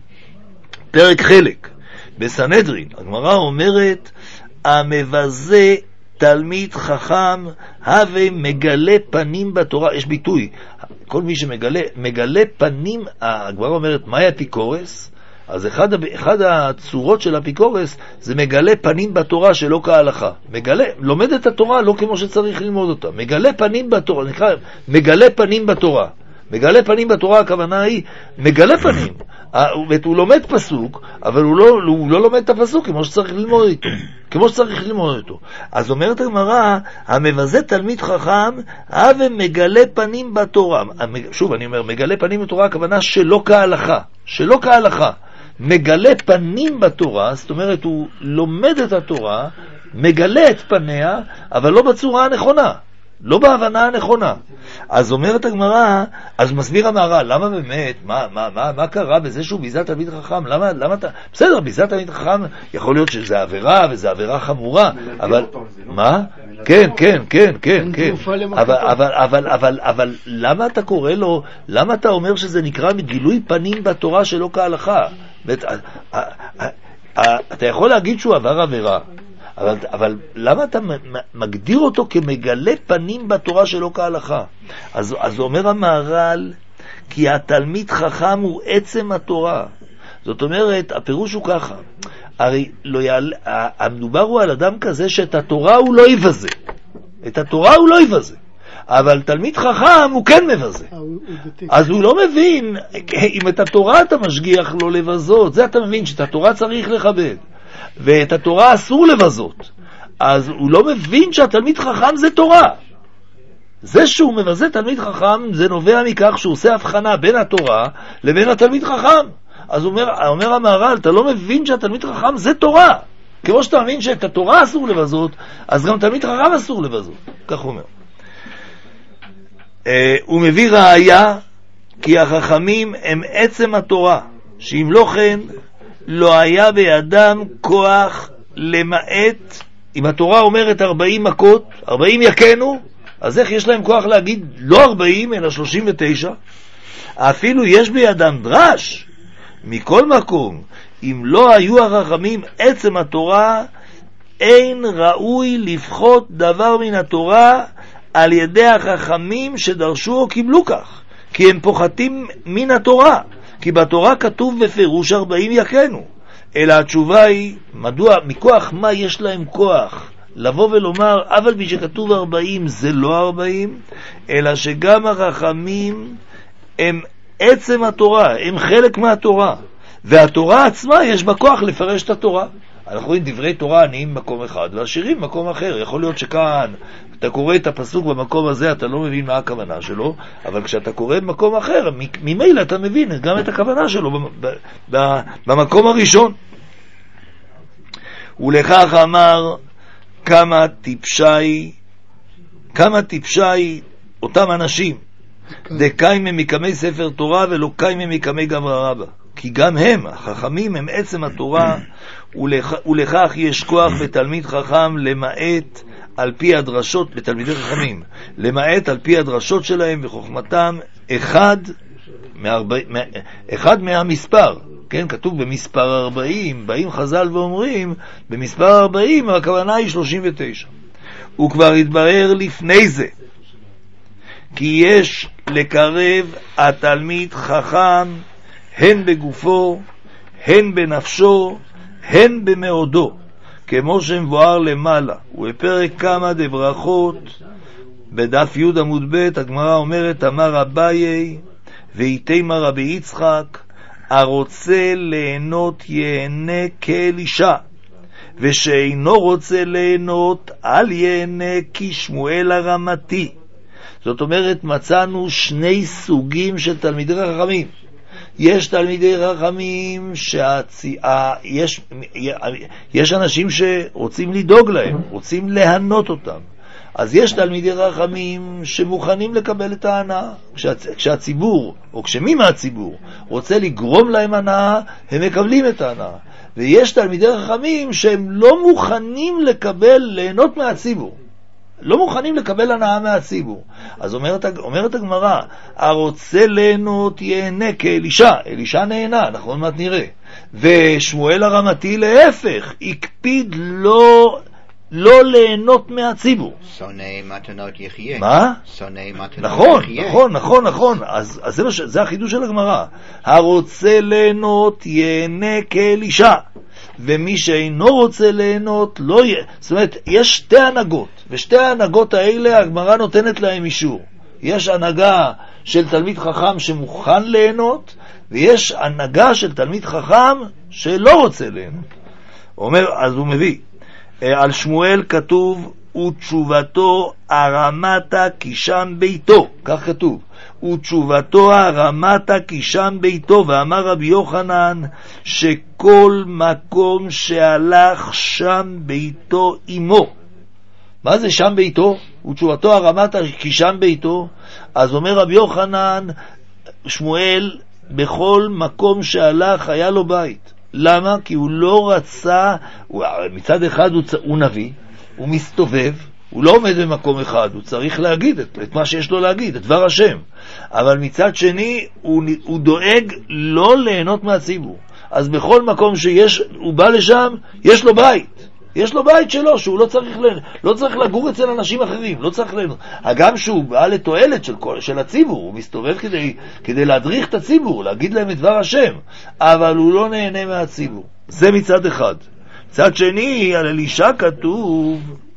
פרק חלק, בסנהדרין, הגמרא אומרת, המבזה תלמיד חכם, הווה מגלה פנים בתורה. יש ביטוי, כל מי שמגלה, מגלה פנים, הגמרא אומרת, מהי אפיקורס? אז אחד, אחד הצורות של אפיקורס זה מגלה פנים בתורה שלא כהלכה. מגלה, לומד את התורה לא כמו שצריך ללמוד אותה. מגלה פנים בתורה, נקרא מגלה פנים בתורה. מגלה פנים בתורה, הכוונה היא מגלה פנים. הוא לומד פסוק, אבל הוא לא, הוא לא לומד את הפסוק כמו שצריך ללמוד איתו. כמו שצריך ללמוד איתו. אז אומרת הגמרא, המבזה תלמיד חכם, הווה מגלה פנים בתורה. שוב, אני אומר, מגלה פנים בתורה, הכוונה שלא כהלכה. שלא כהלכה. מגלה פנים בתורה, זאת אומרת, הוא לומד את התורה, מגלה את פניה, אבל לא בצורה הנכונה. לא בהבנה הנכונה. אז אומרת הגמרא, אז מסביר המהר"ל, למה באמת, מה, מה, מה, מה קרה בזה שהוא ביזה תלמיד חכם? למה, למה אתה, בסדר, ביזה תלמיד חכם, יכול להיות שזה עבירה, וזה עבירה חמורה, אבל, מה? כן, כן, כן, כן, כן. אבל, אבל, אבל, אבל, אבל, למה אתה קורא לו, למה אתה אומר שזה נקרא גילוי פנים בתורה שלא כהלכה? אתה יכול להגיד שהוא עבר עבירה, אבל, אבל למה אתה מגדיר אותו כמגלה פנים בתורה שלא כהלכה? אז, אז אומר המהר"ל, כי התלמיד חכם הוא עצם התורה. זאת אומרת, הפירוש הוא ככה, הרי לא יעל, המדובר הוא על אדם כזה שאת התורה הוא לא יבזה. את התורה הוא לא יבזה. אבל תלמיד חכם הוא כן מבזה. אז הוא לא מבין, אם את התורה אתה משגיח לא לבזות, זה אתה מבין שאת התורה צריך לכבד. ואת התורה אסור לבזות. אז הוא לא מבין שהתלמיד חכם זה תורה. זה שהוא מבזה תלמיד חכם זה נובע מכך שהוא עושה הבחנה בין התורה לבין התלמיד חכם. אז אומר, אומר המהר"ל, אתה לא מבין שהתלמיד חכם זה תורה. כמו שאתה מבין שאת התורה אסור לבזות, אז גם תלמיד חכם אסור לבזות. כך הוא אומר. Uh, הוא מביא ראיה כי החכמים הם עצם התורה, שאם לא כן לא היה בידם כוח למעט. אם התורה אומרת ארבעים מכות, ארבעים יקנו, אז איך יש להם כוח להגיד לא ארבעים אלא שלושים ותשע? אפילו יש בידם דרש. מכל מקום, אם לא היו החכמים עצם התורה, אין ראוי לפחות דבר מן התורה על ידי החכמים שדרשו או קיבלו כך, כי הם פוחתים מן התורה, כי בתורה כתוב בפירוש ארבעים יקנו. אלא התשובה היא, מדוע, מכוח מה יש להם כוח לבוא ולומר, אבל בי שכתוב ארבעים זה לא ארבעים, אלא שגם החכמים הם עצם התורה, הם חלק מהתורה, והתורה עצמה יש בה כוח לפרש את התורה. אנחנו רואים דברי תורה עניים במקום אחד והשירים במקום אחר. יכול להיות שכאן אתה קורא את הפסוק במקום הזה, אתה לא מבין מה הכוונה שלו, אבל כשאתה קורא במקום אחר, ממילא אתה מבין גם את הכוונה שלו במקום הראשון. ולכך אמר, כמה טיפשי, כמה טיפשי אותם אנשים, דקיימה מקמי ספר תורה ולא קיימה מקמי גמרא רבא. כי גם הם, החכמים, הם עצם התורה, ולכ, ולכך יש כוח בתלמיד חכם למעט על פי הדרשות, בתלמידי חכמים, למעט על פי הדרשות שלהם וחוכמתם אחד, מארבע, אחד מהמספר. כן, כתוב במספר ארבעים, באים חז"ל ואומרים, במספר ארבעים, הכוונה היא שלושים ותשע. הוא כבר התברר לפני זה, כי יש לקרב התלמיד חכם, הן בגופו, הן בנפשו, הן במאודו, כמו שמבואר למעלה. ובפרק כמה דברכות, בדף י' עמוד ב', הגמרא אומרת, אמר אביי, ואיתמר רבי יצחק, הרוצה ליהנות יהנה כאלישע, ושאינו רוצה ליהנות אל יהנה כשמואל הרמתי. זאת אומרת, מצאנו שני סוגים של תלמידי חכמים. יש תלמידי חכמים שהצי... יש... יש אנשים שרוצים לדאוג להם, רוצים להנות אותם. אז יש תלמידי חכמים שמוכנים לקבל את ההנאה. כשהצ... כשהציבור, או כשמי מהציבור, רוצה לגרום להם הנאה, הם מקבלים את ההנאה. ויש תלמידי חכמים שהם לא מוכנים לקבל, ליהנות מהציבור. לא מוכנים לקבל הנאה מהציבור. אז אומרת, אומרת הגמרא, הרוצה ליהנות יהנה כאלישע. אלישע נהנה, אנחנו עוד מעט נראה. ושמואל הרמתי להפך, הקפיד לא, לא ליהנות מהציבור. שונא מתנות יחיה. מה? שונא מתנות נכון, יחיה. נכון, נכון, נכון. אז, אז זה, זה החידוש של הגמרא. הרוצה ליהנות יהנה כאלישע. ומי שאינו רוצה ליהנות לא יהיה. זאת אומרת, יש שתי הנהגות, ושתי ההנהגות האלה הגמרא נותנת להם אישור. יש הנהגה של תלמיד חכם שמוכן ליהנות, ויש הנהגה של תלמיד חכם שלא רוצה ליהנות. אומר, אז הוא מביא, על שמואל כתוב, ותשובתו הרמתה כי שם ביתו, כך כתוב, ותשובתו הרמתה כי שם ביתו. ואמר רבי יוחנן שכל מקום שהלך שם ביתו עמו. מה זה שם ביתו? ותשובתו הרמתה כי שם ביתו. אז אומר רבי יוחנן, שמואל בכל מקום שהלך היה לו בית. למה? כי הוא לא רצה, הוא, מצד אחד הוא, הוא נביא, הוא מסתובב, הוא לא עומד במקום אחד, הוא צריך להגיד את, את מה שיש לו להגיד, את דבר השם. אבל מצד שני, הוא, הוא דואג לא ליהנות מהציבור. אז בכל מקום שיש, הוא בא לשם, יש לו בית. יש לו בית שלו, שהוא לא צריך, לא צריך לגור אצל אנשים אחרים, לא צריך ליהנות. גם שהוא בא לתועלת של, של הציבור, הוא מסתובב כדי, כדי להדריך את הציבור, להגיד להם את דבר השם, אבל הוא לא נהנה מהציבור. זה מצד אחד. מצד שני, על אלישע כתוב,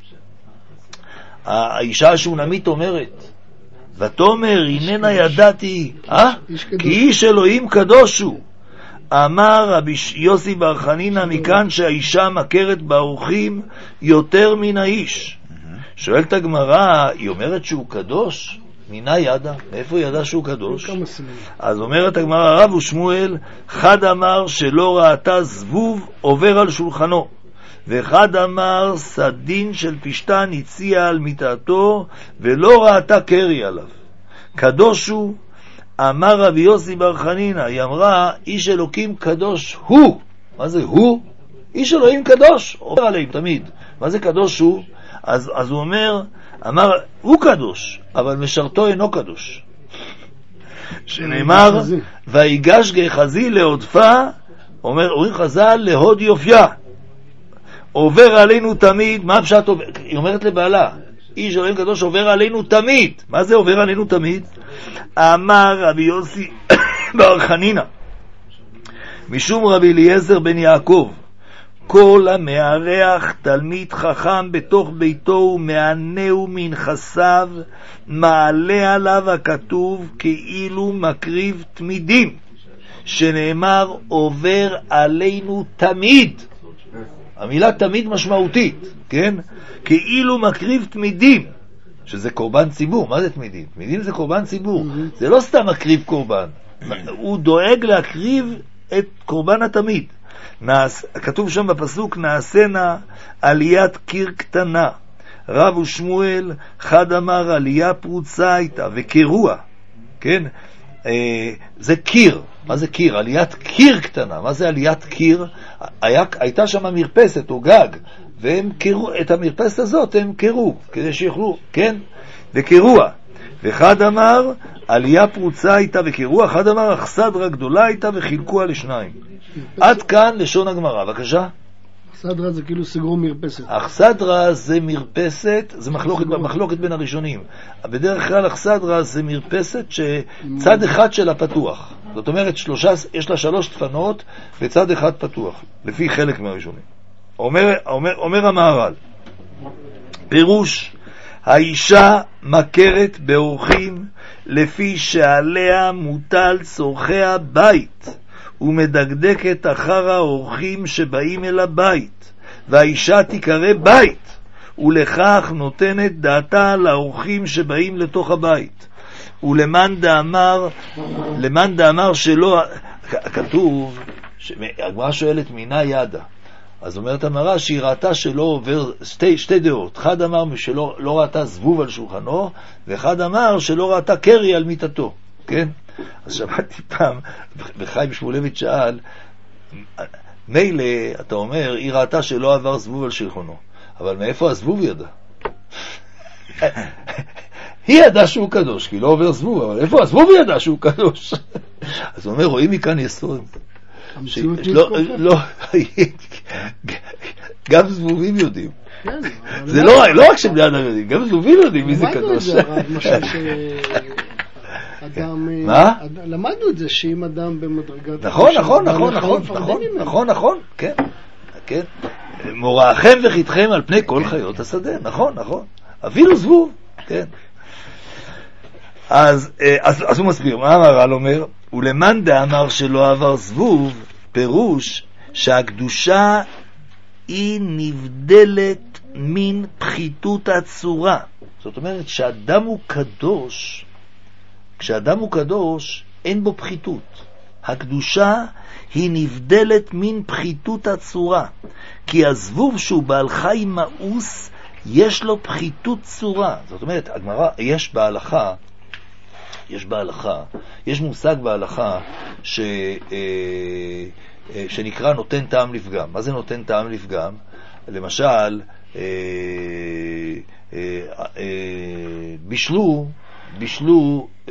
האישה השונמית אומרת, ותאמר הננה ידעתי, אה? כי איש אלוהים קדוש הוא. אמר רבי יוסי בר חנינא, מכאן שהאישה מכרת באורחים יותר מן האיש. שואלת הגמרא, היא אומרת שהוא קדוש? מינה ידע? מאיפה ידע שהוא קדוש? אז אומרת הגמרא, רב ושמואל, חד אמר שלא ראתה זבוב עובר על שולחנו, ואחד אמר סדין של פשטן הציע על מיטתו ולא ראתה קרי עליו. קדוש הוא. אמר רבי יוסי בר חנינא, היא אמרה, איש אלוקים קדוש הוא. מה זה הוא? איש אלוהים קדוש, עובר עליהם תמיד. מה זה קדוש הוא? אז, אז הוא אומר, אמר, הוא קדוש, אבל משרתו אינו קדוש. שנאמר, ויגש גחזי להודפה, אומר, אומרים חז"ל, להוד יופייה. עובר עלינו תמיד. מה פשט עובר? היא אומרת לבעלה, איש אלוהים קדוש עובר עלינו תמיד. מה זה עובר עלינו תמיד? אמר רבי יוסי בר חנינא, משום רבי אליעזר בן יעקב, כל המארח תלמיד חכם בתוך ביתו ומענהו מנכסיו, מעלה עליו הכתוב כאילו מקריב תמידים, שנאמר עובר עלינו תמיד. המילה תמיד משמעותית, כן? כאילו מקריב תמידים, שזה קורבן ציבור. מה זה תמידים? תמידים זה קורבן ציבור. זה לא סתם מקריב קורבן. הוא דואג להקריב את קורבן התמיד. נעש, כתוב שם בפסוק, נעשנה עליית קיר קטנה. רב ושמואל חד אמר עלייה פרוצה הייתה וקירוע, כן? אה, זה קיר. מה זה קיר? עליית קיר קטנה. מה זה עליית קיר? היה, הייתה שם מרפסת או גג, והם קירו, את המרפסת הזאת הם קירו, כדי שיוכלו, כן? וקירוע. וחד אמר עלייה פרוצה הייתה וקירוע, חד אמר אכסדרה גדולה הייתה וחילקוה לשניים. עד כאן לשון הגמרא. בבקשה. אכסדרה זה כאילו סגרו מרפסת. אכסדרה זה מרפסת, זה מחלוקת, מחלוקת בין הראשונים. בדרך כלל אכסדרה זה מרפסת שצד אחד שלה פתוח. זאת אומרת, שלושה, יש לה שלוש דפנות וצד אחד פתוח, לפי חלק מהראשונים. אומר, אומר, אומר המהר"ל, פירוש, האישה מכרת באורחים לפי שעליה מוטל צורכי הבית, ומדקדקת אחר האורחים שבאים אל הבית, והאישה תיקרא בית, ולכך נותנת דעתה לאורחים שבאים לתוך הבית. ולמאן דאמר, למאן דאמר שלא, כתוב, הגמרא שואלת מינה ידה, אז אומרת המראה שהיא ראתה שלא עובר שתי, שתי דעות. אחד אמר שלא לא ראתה זבוב על שולחנו, ואחד אמר שלא ראתה קרי על מיטתו, כן? אז שמעתי פעם, וחיים שמואלביץ' שאל, מילא, אתה אומר, היא ראתה שלא עבר זבוב על שולחנו, אבל מאיפה הזבוב ידע? היא ידעה שהוא קדוש, כי לא עובר זבוב, אבל איפה הזבוב ידע שהוא קדוש? אז הוא אומר, רואים מכאן יסוד. גם זבובים יודעים. זה לא רק שבני אדם יודעים, גם זבובים יודעים מי זה קדוש. למדנו את זה שאם אדם במדרגת... נכון, נכון, נכון, נכון, נכון, נכון, כן, כן. מוראכם וחיתכם על פני כל חיות השדה, נכון, נכון. אפילו זבוב, כן. אז, אז, אז הוא מסביר, מה המהר"ל אומר? ולמאן דאמר שלא עבר זבוב, פירוש שהקדושה היא נבדלת מן פחיתות הצורה. זאת אומרת שאדם הוא קדוש, כשאדם הוא קדוש אין בו פחיתות. הקדושה היא נבדלת מן פחיתות הצורה, כי הזבוב שהוא בעל חי מאוס יש לו פחיתות צורה. זאת אומרת, הגמרא, יש בהלכה, יש בהלכה, יש מושג בהלכה ש, אה, אה, שנקרא נותן טעם לפגם. מה זה נותן טעם לפגם? למשל, אה, אה, אה, בישלו, בישלו, אה,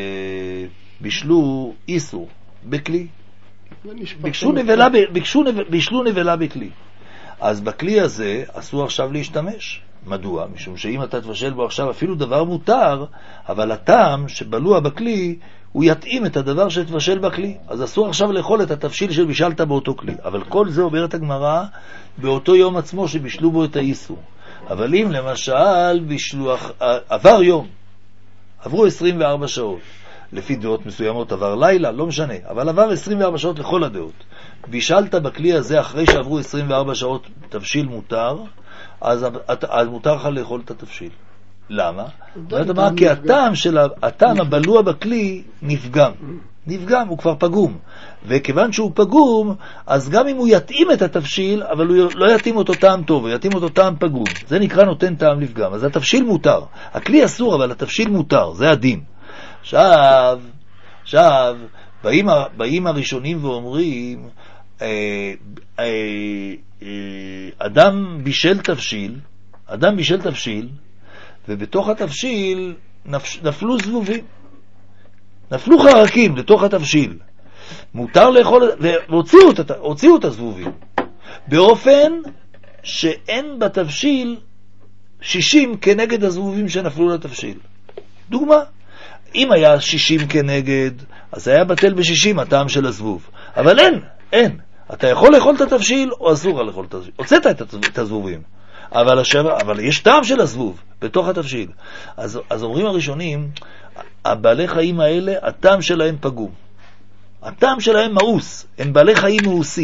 בישלו איסור בכלי. ביקשו נבלה, ביקשו, בישלו נבלה בכלי. אז בכלי הזה אסור עכשיו להשתמש. מדוע? משום שאם אתה תבשל בו עכשיו אפילו דבר מותר, אבל הטעם שבלוע בכלי הוא יתאים את הדבר שתבשל בכלי. אז אסור עכשיו לאכול את התבשיל שבישלת באותו כלי. אבל כל זה אומרת הגמרא באותו יום עצמו שבישלו בו את האיסור. אבל אם למשל בישלו, עבר יום, עברו עשרים וארבע שעות, לפי דעות מסוימות עבר לילה, לא משנה, אבל עבר עשרים וארבע שעות לכל הדעות. בישלת בכלי הזה אחרי שעברו עשרים וארבע שעות תבשיל מותר, אז, אז מותר לך לאכול את התבשיל. למה? מה? כי הטעם של הטעם הבלוע בכלי נפגם. נפגם, הוא כבר פגום. וכיוון שהוא פגום, אז גם אם הוא יתאים את התבשיל, אבל הוא לא יתאים אותו טעם טוב, הוא יתאים אותו טעם פגום. זה נקרא נותן טעם לפגם. אז התבשיל מותר. הכלי אסור, אבל התבשיל מותר. זה הדין. עכשיו, עכשיו, באים, באים הראשונים ואומרים, אה, אה, אה, אדם בישל תבשיל, אדם בישל תבשיל, ובתוך התבשיל נפ, נפלו זבובים, נפלו חרקים לתוך התבשיל. מותר לאכול, והוציאו את, הוציאו את הזבובים, באופן שאין בתבשיל שישים כנגד הזבובים שנפלו לתבשיל. דוגמה, אם היה שישים כנגד, אז היה בטל בשישים הטעם של הזבוב. אבל אין, אין. אתה יכול לאכול את התבשיל או אסור לאכול את התבשיל. הוצאת את הזבובים. אבל, השבע, אבל יש טעם של הזבוב בתוך התבשיל. אז, אז אומרים הראשונים, הבעלי חיים האלה, הטעם שלהם פגום. הטעם שלהם מאוס. הם בעלי חיים מאוסים.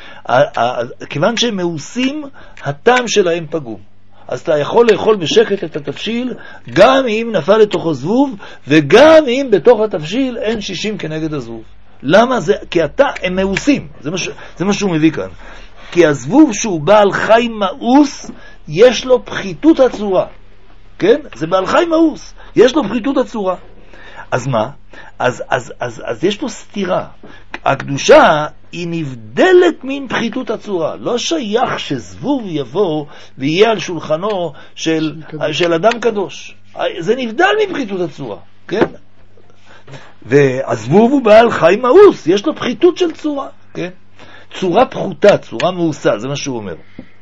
כיוון שהם מאוסים, הטעם שלהם פגום. אז אתה יכול לאכול בשקט את התבשיל, גם אם נפל לתוכו זבוב, וגם אם בתוך התבשיל אין שישים כנגד הזבוב. למה זה? כי אתה, הם מאוסים. זה מה, זה מה שהוא מביא כאן. כי הזבוב שהוא בעל חי מאוס, יש לו פחיתות הצורה. כן? זה בעל חי מאוס. יש לו פחיתות הצורה. אז מה? אז, אז, אז, אז יש פה סתירה. הקדושה היא נבדלת מן פחיתות הצורה. לא שייך שזבוב יבוא ויהיה על שולחנו של, של אדם קדוש. זה נבדל מפחיתות הצורה. כן? והזבוב הוא בעל חי מאוס. יש לו פחיתות של צורה. כן? צורה פחותה, צורה מאוסה. זה מה שהוא אומר.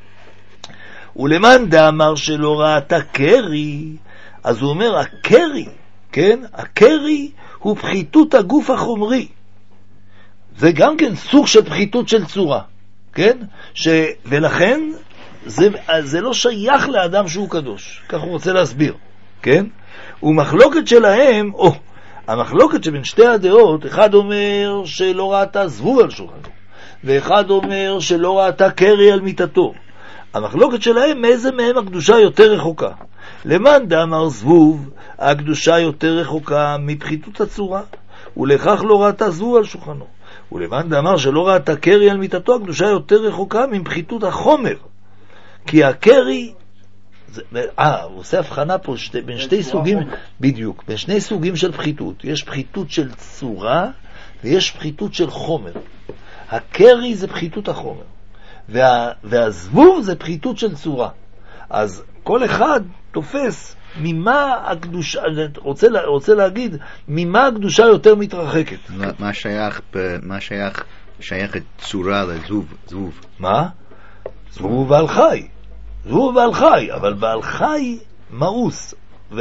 ולמאן דאמר שלא ראתה קרי, אז הוא אומר, הקרי, כן? הקרי הוא פחיתות הגוף החומרי. זה גם כן סוג של פחיתות של צורה, כן? ש... ולכן זה, זה לא שייך לאדם שהוא קדוש. כך הוא רוצה להסביר, כן? ומחלוקת שלהם, או, המחלוקת שבין שתי הדעות, אחד אומר שלא ראתה זבוב על שולחנו, ואחד אומר שלא ראתה קרי על מיטתו. המחלוקת שלהם, מאיזה מהם הקדושה יותר רחוקה? למאן דאמר זבוב, הקדושה יותר רחוקה מפחיתות הצורה, ולכך לא ראתה זבוב על שולחנו. ולמאן דאמר שלא ראתה קרי על מיטתו, הקדושה יותר רחוקה מפחיתות החומר. כי הקרי, אה, הוא עושה הבחנה פה שתי, בין שתי סוגים, בדיוק, בין שני סוגים של פחיתות. יש פחיתות של צורה, ויש פחיתות של חומר. הקרי זה פחיתות החומר. וה, והזבוב זה פחיתות של צורה. אז כל אחד תופס ממה הקדושה, רוצה, רוצה להגיד, ממה הקדושה יותר מתרחקת. מה שייך, מה שייך, שייך את צורה לזבוב, זבוב. מה? זבוב הוא בעל חי. זבוב הוא בעל חי, אבל בעל חי מאוס.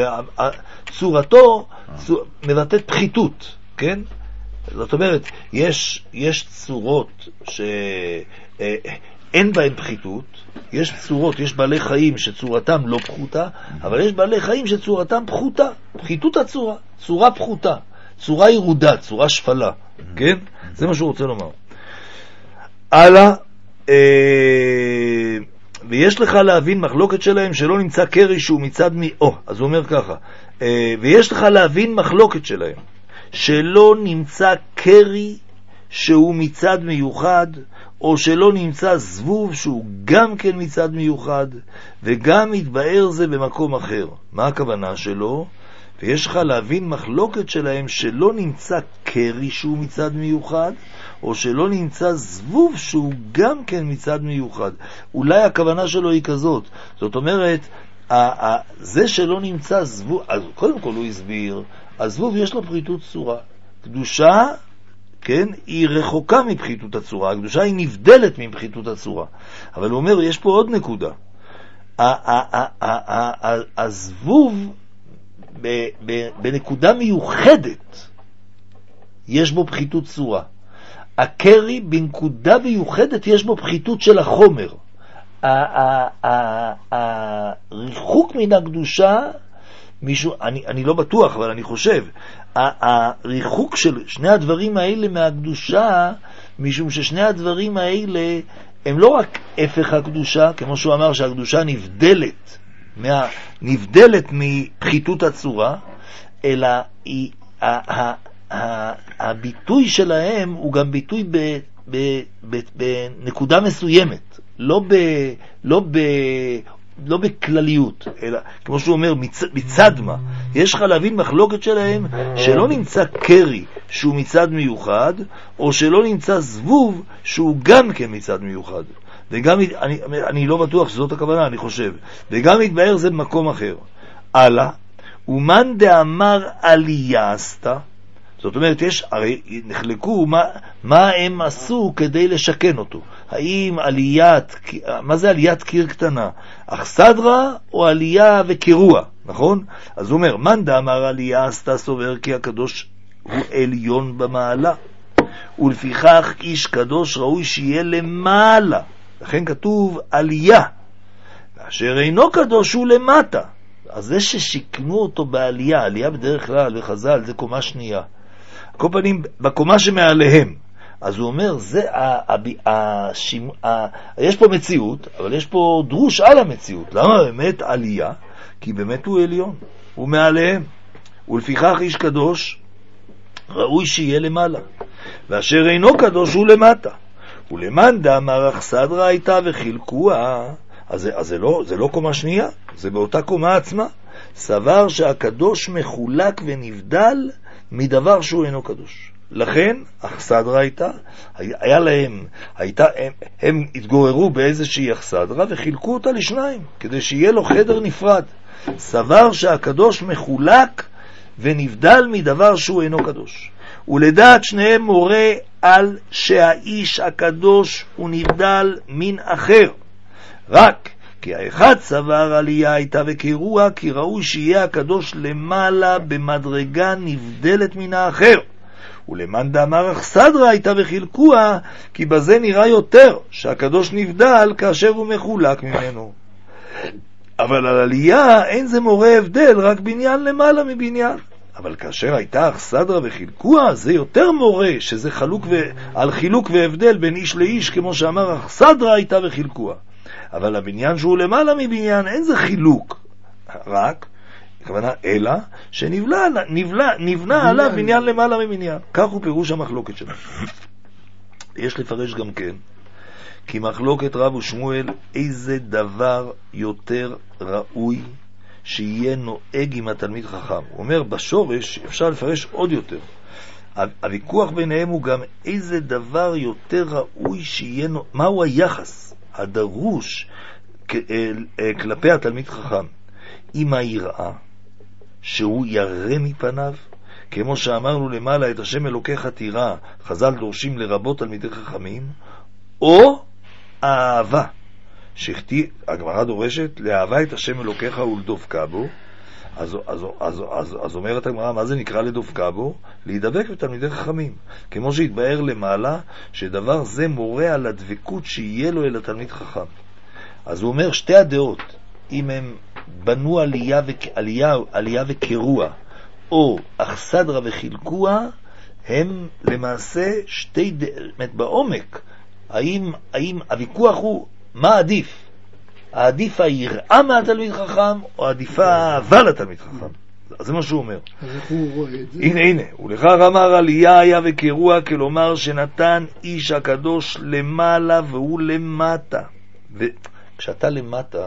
וצורתו צור, מבטאת פחיתות, כן? זאת אומרת, יש, יש צורות ש... אין בהם פחיתות, יש צורות, יש בעלי חיים שצורתם לא פחותה, אבל יש בעלי חיים שצורתם פחותה, פחיתות הצורה, צורה פחותה, צורה ירודה, צורה שפלה, כן? זה מה שהוא רוצה לומר. הלאה, אה, ויש לך להבין מחלוקת שלהם שלא נמצא קרי שהוא מצד מי... או, אז הוא אומר ככה, אה, ויש לך להבין מחלוקת שלהם שלא נמצא קרי שהוא מצד מיוחד, או שלא נמצא זבוב שהוא גם כן מצד מיוחד, וגם מתבאר זה במקום אחר. מה הכוונה שלו? ויש לך להבין מחלוקת שלהם שלא נמצא קרי שהוא מצד מיוחד, או שלא נמצא זבוב שהוא גם כן מצד מיוחד. אולי הכוונה שלו היא כזאת. זאת אומרת, זה שלא נמצא זבוב, אז קודם כל הוא הסביר, הזבוב יש לו פחיתות צורה. קדושה, כן, היא רחוקה מפחיתות הצורה, הקדושה היא נבדלת מפחיתות הצורה. אבל הוא אומר, יש פה עוד נקודה. הזבוב בנקודה מיוחדת יש בו פחיתות צורה. הקרי בנקודה מיוחדת יש בו פחיתות של החומר. הריחוק מן הקדושה, מישהו, אני, אני לא בטוח, אבל אני חושב, הריחוק של שני הדברים האלה מהקדושה, משום ששני הדברים האלה הם לא רק הפך הקדושה, כמו שהוא אמר שהקדושה נבדלת, מה, נבדלת מפחיתות הצורה, אלא היא, ה, ה, ה, הביטוי שלהם הוא גם ביטוי ב, ב, ב, בנקודה מסוימת, לא ב, לא ב, לא בכלליות, אלא כמו שהוא אומר, מצ, מצד מה. יש לך להבין מחלוקת שלהם שלא נמצא קרי שהוא מצד מיוחד, או שלא נמצא זבוב שהוא גם כן מצד מיוחד. וגם, אני, אני לא בטוח שזאת הכוונה, אני חושב. וגם מתבאר זה במקום אחר. הלאה, ומאן דאמר עלייה עשתה, זאת אומרת, יש, הרי נחלקו מה, מה הם עשו כדי לשכן אותו. האם עליית, מה זה עליית קיר קטנה? אכסדרה או עלייה וקירוע, נכון? אז הוא אומר, מאן דאמר עלייה עשתה סובר כי הקדוש הוא עליון במעלה, ולפיכך איש קדוש ראוי שיהיה למעלה. לכן כתוב עלייה, ואשר אינו קדוש הוא למטה. אז זה ששיקנו אותו בעלייה, עלייה בדרך כלל וחז"ל זה קומה שנייה. כל פנים, בקומה שמעליהם, אז הוא אומר, זה ה, ה, ה, שימ, ה, יש פה מציאות, אבל יש פה דרוש על המציאות. למה באמת עלייה? כי באמת הוא עליון, הוא מעליהם. ולפיכך איש קדוש ראוי שיהיה למעלה, ואשר אינו קדוש הוא למטה. ולמאן דאמר אכסדרה הייתה וחילקוה, אז, אז זה, לא, זה לא קומה שנייה, זה באותה קומה עצמה. סבר שהקדוש מחולק ונבדל מדבר שהוא אינו קדוש. לכן, אכסדרה הייתה, היה להם, הייתה, הם, הם התגוררו באיזושהי אכסדרה וחילקו אותה לשניים, כדי שיהיה לו חדר נפרד. סבר שהקדוש מחולק ונבדל מדבר שהוא אינו קדוש. ולדעת שניהם מורה על שהאיש הקדוש הוא נבדל מן אחר. רק כי האחד סבר עלייה הייתה וקירוע, כי ראוי שיהיה הקדוש למעלה במדרגה נבדלת מן האחר. ולמאן דאמר אכסדרה הייתה וחילקוה, כי בזה נראה יותר שהקדוש נבדל כאשר הוא מחולק ממנו. אבל על עלייה אין זה מורה הבדל, רק בניין למעלה מבניין. אבל כאשר הייתה אכסדרה וחילקוה, זה יותר מורה שזה חלוק ו... על חילוק והבדל בין איש לאיש, כמו שאמר אכסדרה הייתה וחילקוה. אבל הבניין שהוא למעלה מבניין אין זה חילוק, רק הכוונה אלא שנבנה נבנה, נבנה עליו בניין למעלה מבניין. כך הוא פירוש המחלוקת שלנו. יש לפרש גם כן כי מחלוקת רב ושמואל איזה דבר יותר ראוי שיהיה נוהג עם התלמיד חכם. הוא אומר בשורש אפשר לפרש עוד יותר. הוויכוח ביניהם הוא גם איזה דבר יותר ראוי שיהיה נוהג, מהו היחס הדרוש כלפי התלמיד חכם, עם היראה שהוא ירא מפניו, כמו שאמרנו למעלה את השם אלוקיך תירא, חז"ל דורשים לרבות תלמידי חכמים, או האהבה שכתיב, הגמרא דורשת לאהבה את השם אלוקיך ולדבקה בו. אז, אז, אז, אז, אז אומרת הגמרא, מה זה נקרא לדבקה בו? להידבק בתלמידי חכמים, כמו שהתבאר למעלה שדבר זה מורה על הדבקות שיהיה לו אל התלמיד חכם. אז הוא אומר שתי הדעות, אם הם בנו עלייה, ו... עלייה, עלייה וקירוע או אכסדרה וחילקוה, הם למעשה שתי דעות בעומק. האם, האם הוויכוח הוא מה עדיף? העדיף היראה מהתלמיד חכם או עדיפה האהבה לתלמיד חכם? אז זה מה שהוא אומר. אז איך הוא רואה את זה? הנה הנה, ולכך אמר עלייה היה וקירוע, כלומר שנתן איש הקדוש למעלה והוא למטה. וכשאתה למטה,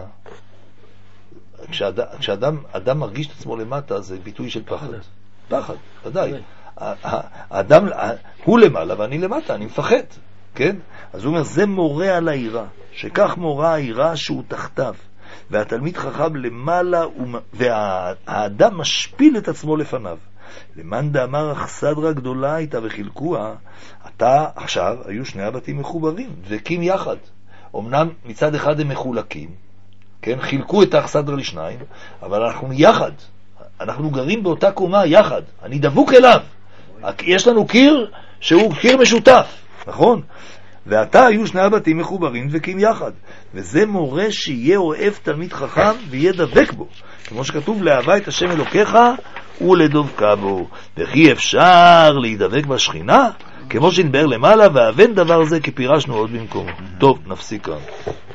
כשאדם, כשאדם אדם מרגיש את עצמו למטה, זה ביטוי של פחד. פחד, ודאי. האדם, הוא למעלה ואני למטה, אני מפחד. כן? אז הוא אומר, זה מורה על העירה, שכך מורה העירה שהוא תחתיו, והתלמיד חכם למעלה, והאדם משפיל את עצמו לפניו. למאן דאמר אכסדרה גדולה הייתה וחילקוה, אתה עכשיו, היו שני הבתים מחוברים, דבקים יחד. אמנם מצד אחד הם מחולקים, כן? חילקו את האכסדרה לשניים, אבל אנחנו יחד, אנחנו גרים באותה קומה יחד, אני דבוק אליו. יש לנו קיר שהוא קיר משותף, נכון? ואתה היו שני הבתים מחוברים דבקים יחד, וזה מורה שיהיה אוהב תלמיד חכם ויהיה דבק בו, כמו שכתוב לאהבה את השם אלוקיך ולדבקה בו. וכי אפשר להידבק בשכינה, כמו שנדבר למעלה, ואהבן דבר זה כפירשנו עוד במקום. טוב, נפסיק כאן.